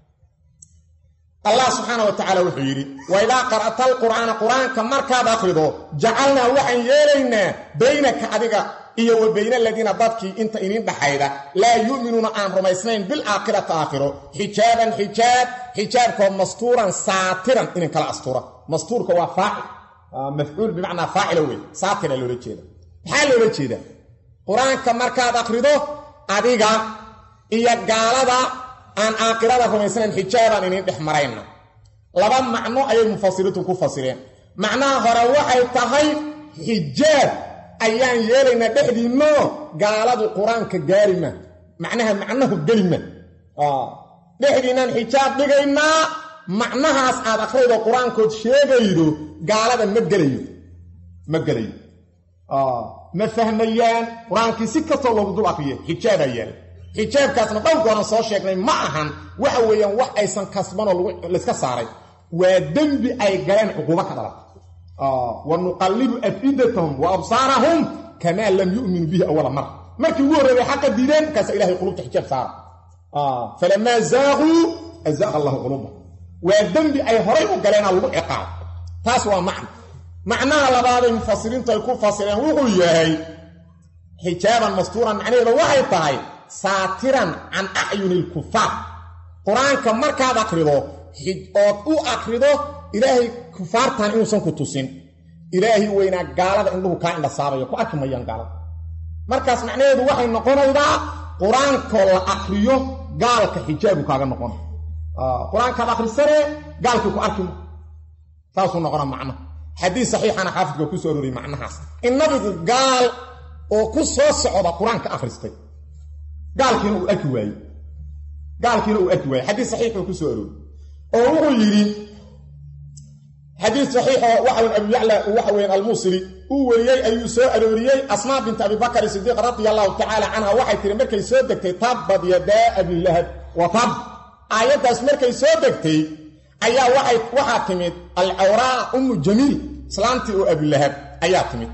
allah subxaana wa tacaala wuxuu yidhi wa idaa qara'ta alqur'aana qur'aanka markaad akhrido jacalnaa waxaan yeelaynaa baynaka adiga iyo wa bayna aladiina dadkii inta iniin dhaxayda laa yu'minuuna aan rumaysnayn bilaakhirati aakhiro xijaaban xijaabkoo mastuuran saatiran inin kala astura mastuurka waa faacil mafcuul bimacnaa faacila wey saatira loola jeeda maxaa loola jeedaa qur-aanka markaad akhrido adiga iyo gaalada aan aakhirada rumaysnayn xijaabaan inin dhex marayna laba macno ayay mufasiriintu ku fasireen macnaha hore waxay tahay xijaab ayaan yeelaynaa dhexdiinno gaaladu qur-aanka gaari ma macnahu geli ma dhexdiinnaan xijaab dhigaynaa macnahaas aad akhraydo qur-aankood sheegaydo gaalada ma gelayo ma fahmayaan qur-aankii si kastoo loogu dul akriyo xijaabaa yaala xijaabkaasna dhowr gooran soo sheegnay ma ahan waxa weeyaan wax aysan kasbanoo layska saaray waa dembi ay galeen cuquubo ka dhalata wa nuqallibu afidatahum wa absaarahum kamaa lam yu'minuu bihi awala mara markii ugu horreeyay xaqa diideen markaasa ilahay qulubta xijaab saara falamaa zaaquu azaaqa allahu quluubahum waa dembi ay horay u galeenaa lagu ciqaabo taas waa macnaha labaaday mufasiriintu ay ku fasireen wuxuu yahay xijaaban mastuuran macnaheeda waxay tahay saatiran can acyuni lkufaar qur-aanka markaad akhrido ood u akhrido ilaahay kufaartan inuusan ku tusin ilaahay weynaa gaalada indhuhu kaa indha saarayo ku arki mayaan gaalada markaas macnaheedu waxay noqonaydaa qur-aankoo la akhriyo gaalka xijaabu kaaga noqona qur-aankaad akhrisane gaalkii ku arkima saasuu noqona macnaha xadiis saxiixana xaafidka ku soo arooriyey macnahaas in nabigu gaal oo ku soo socda qur-aanka akhristay gaalkiina uu arki waayey xadiis saxiix oo ku soo arooriyey oo wuxuu yidhi xadiis saxiixoo waxawn abu yacla waxa weyan almuusili uu weriyey ayuu soo arooriyey asmaa binti abibakar sidiiq radia allahu tacaala canha waxay tihi markay soo degtay tabbad yadaa abilahab wa tab aayaddaas markay soo degtay ayaa waxaa timid alcawraa ummu jamiil islaantii oo abilahab ayaa timid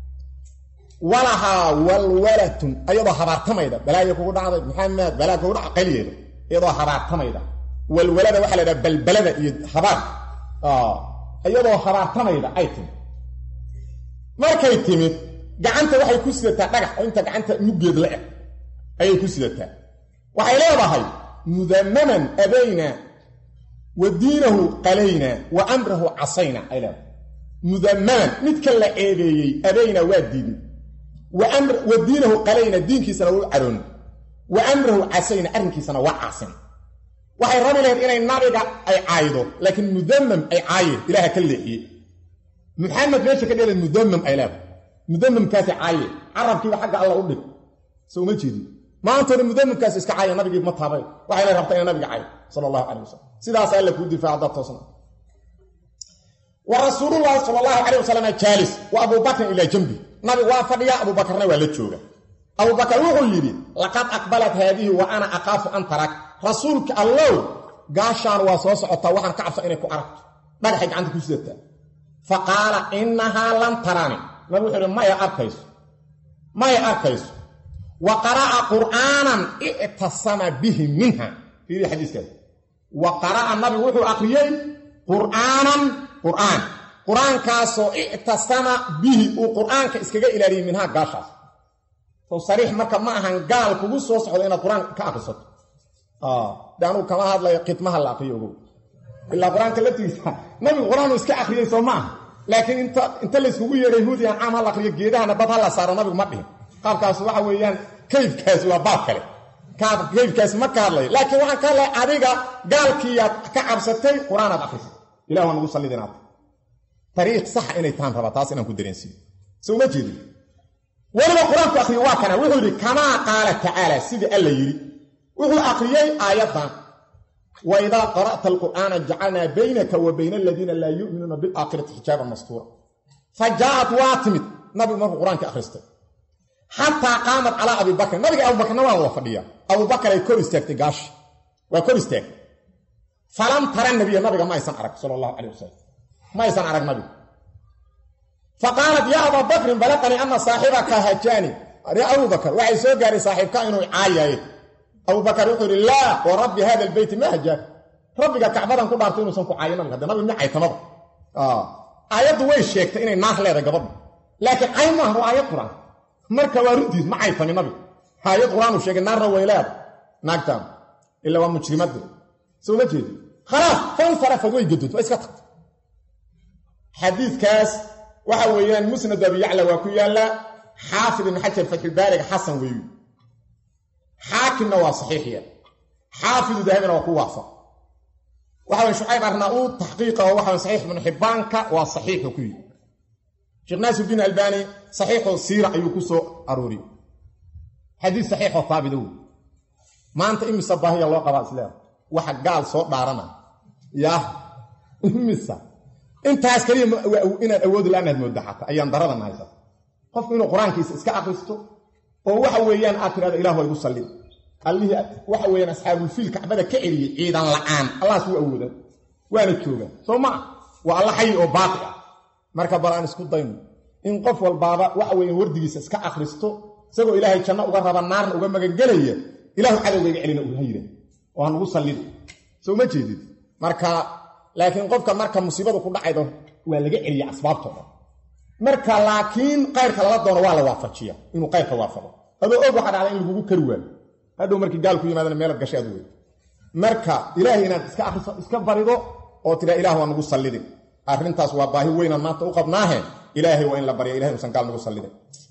walahaa walwalatun ayadoo habaartamayda balaaya kugu dhacday maxamed balaa kugu dhaca qayliyeeda iyadoo habaartamayda walwalada waxaa la dhaha balbalada iyo habaar iyadoo habaartamayda ay timid markay timid gacanta waxay ku sidataa dhagax oo inta gacanta muggeed la eg ayay ku sidataa waxay leedahay mudammaman abayna wa diinahu qalayna wa amrahu casayna ay leedahay mudammaman midka la ceebeeyey abayna waa diidin wa diinahu qalayna diinkiisana waa u caroon wa amrahu casayna arrinkiisana waa caasin waxay rabi lahayd inay nabiga ay caaydo laakiin mudammam ay caayeen ilaaha ka leexiyey maxamed meesha ka dheelayd mudammam ay leedahay mudammamkaasi caaye carabkiiba xagga alla u dhig soo uma jeedin maantana mudammamkaasi iska caaya nabigii ma taabay waxay la rabtaa inay nabiga caayo sala allahu calayh wasalam sidaas alla kuu difaaca dad toosna wa rasuulullaahi sala allahu calayh wasalam jaalis wa abubakrin ilaa jambi nabigu waa fadhiyaa abubakarna waa la jooga abubakar wuxuu yidhi laqad aqbalat haadihi wa ana aqaafu an tarak rasuulka allow gaashaan waa soo socotaa waxaan ka cabsa inay ku aragto dhagaxay gacanta ku sidataa fa qaala innahaa lan taraani nabigu wuxuu yidhi maya arkayso وقرأ قرآنا اعتصم به منها في الحديث كذا وقرأ النبي وحو أقريين قرآن كاسو اعتصم به وقرآن كاسكا إلى منها قاشا فصريح مركب معها قال كبوس وصحوا لأن القرآن كأقصد دانو كما هذا لا يقتمها الأقريه إلا القرآن كالتي نبي القرآن اسكا أقريه سوما لكن انت اللي سوي يهودي عن عام الأقريه جيدها نبطها صار نبي مبه قال كاسو وحويان كيف كاسو باب كله كيف كاسو ما كان لي لكن وحن كان لي أديك قال كي كعبستي قرآن أقريه إله ونقول صلي دينات طريق صح إني تان ربطاس إنهم كدرينسي سو ما جيدي ولما القرآن أقريه واكنا ويقول كما قال تعالى سيدي ألا يري وهو أقريه آياتنا وإذا قرأت القرآن جعلنا بينك وبين الذين لا يؤمنون بالآخرة حجابا مستورا فجاءت واتمت نبي مرة القرآن كأخرسته حتى قامت على أبي بكر نبي أبو بكر نوع الله فديا أبو بكر يكون استيقظ قاش ويكون استيقظ فلم ترى النبي ما يسنعرك صلى الله عليه وسلم ما يسنعرك نبي فقالت يا أبو بكر بلغني أن صاحبك هجاني يا أبو بكر وعي سوى صاحبك إنه عايا أبو بكر يقول لا ورب هذا البيت ما هجا ربك كعبدا كل دارتين وسنكو عاينا هذا نبي من عيتمر آيات وين شيكت إني ناخلة قبل لكن عين ما هو آيات قرآن مركا وردي ما عيتم النبي آيات قرآن وشيك النار ويلاد ناقتام إلا ومجرمات سوى جيد خلاص فانصرف وين جدد وإسكت حديث كاس وحويان مسند أبي يعلى وكيالا حافظ من حجر فتح البارق حسن ويوي حاكمنا وصحيحيا حافظ ذهبنا وقوافا وحاول شعيب أرناؤوط تحقيقه وحاول صحيح من حبانك وصحيح كي شيخ ناس الدين الألباني صحيح السيرة أيوكسو أروري حديث صحيح وطابدو ما أنت إمي صباهي الله قبع إسلام وحق قال صوت دارنا يا إمي السا انت عسكري إنا الأود الآن المدة حتى أيام ضررنا نايسا قف منه قرآن كيس إسكا أقرسته ووحا ويان آخر هذا إله ويصلي قال لي وحا ويان أصحاب الفيل كعبدا كعري عيدا لعان الله سوء أودا وانا التوبة ثم والله حي وباقع مركب بلان اسكو دايم إن قف والبابا وحا ويان وردقيس اسكا أخرستو سيقو إلهي كنا أغرب النار وقام قليا إله حدا ويقعلنا أغيرا وهن وصلي سوء ما جيدي مركب لكن قفك مركب مصيبة كل عيدا ولقى عري أسبابته marka laakiin qayrka la doono waa la waafajiya inuu qayrka waafaqo adoo og waxa dhacay in lagu karwaan hadhow markii gaal ku yimaadana meel gashay aad weey marka ilaahay inaad iska akhriso iska barido oo tira ilaahu waa nagu sallidin arrintaas waa baahi weyn maanta u qabnaahe ilaahay waa in la bariyo ilaahay usan gaal nagu sallidin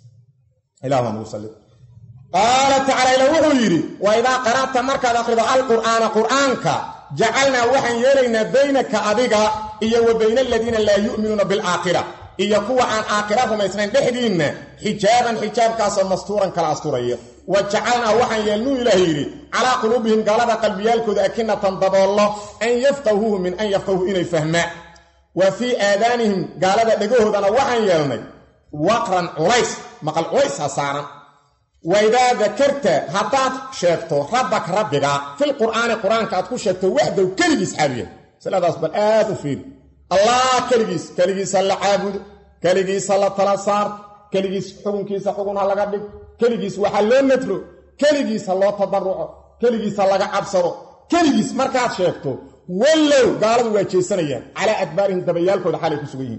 ilaahu waa nagu sallidin qaala ta'ala ila wuxuu yiri wa idha qara'ta markaad akhrido al-qur'aana qur'aanka ja'alna waxan yeelayna baynaka adiga iyo wa baynal ladina la yu'minuna bil aakhirah iyo kuwa aan aakhirada maysnayn dhexdiina xijaab kaas mastuuran kala asturaya waja'alna waxan yeelnu ilaahi ala qulubihim galada qalbiyalkooda akinatan dadallo an yaftahu min an yaftahu inay fahma wa fi aadanihim galada dhagoodana waxan yeelnay waqran ulays maqal ulays asaaran wa idha dhakarta hatat sheegto rabbak rabbiga fil qur'aani qur'aanka aad ku sheegto wahda kaligiis xabiya saladaas bal aad u fiir الله كلجيس الله عابد كلجيس الله تلاصار كلجيس حكم كيس حكم الله قدك كلجيس وحلون نترو كلجيس الله تضرع كلجيس الله عبصره كلجيس مركز شيفته ولو قالوا وجهسنيا على أدبارهم تبيالكم حالك سويين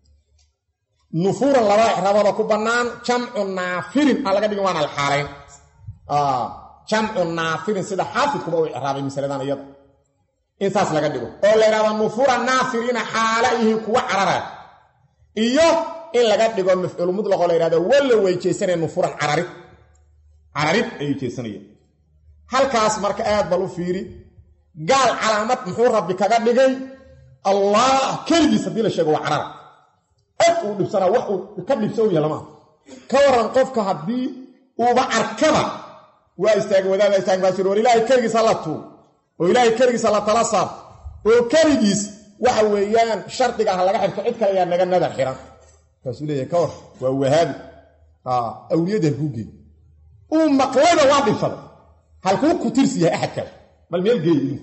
نفور الله ربنا كبنان جمع نافر على قدك وانا الحالين جمع نافر سيدا حافظ كبوي إعرابي مثلا يد intaas laga dhigo oo la yiraahdo nufura naafirina xaalayihi kuwa carara iyo in laga dhigo mafcuul mudlaq oo la yiraahdo wala way jeesanay nufuran cararid ay jeesanayeen halkaas marka aad bal u fiiri gaal calaamad muxuu rabbi kaga dhigay allah kaligiis hadii la sheego waa carara uu dhibsana wax uu ka dhibsoo yalama ka waran qofka hadii uu ba arkaba waa istaag wadaada istaag baasir war ilaahay kaligiis alla tuu oo ilaahay kaligiis alla tala saar oo kaligiis waxa weeyaan shartiga laga xirto cid kale yaa naga nadar xiran rasuuliye ka war waa wahaabi awliyada guugi uu maqlayda waa dhifada halku ku tirsiya ahad kale bal meel geeyay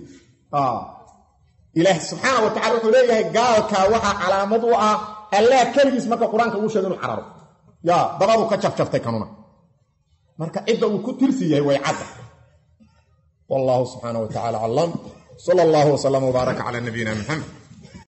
ilaahi subhanahu wa ta'ala wuxuu leeyahay gaalka waxa calaamad u ah allah kaligiis marka quraanka uu sheego inuu cararo ya dabadu ka jafjaftay kanuna marka cidda uu ku tirsi yahay way cadda wallahu subxaanahu wa tacaala aclam sala allahu wasalama wbaaraka calaa nabiyina muxamed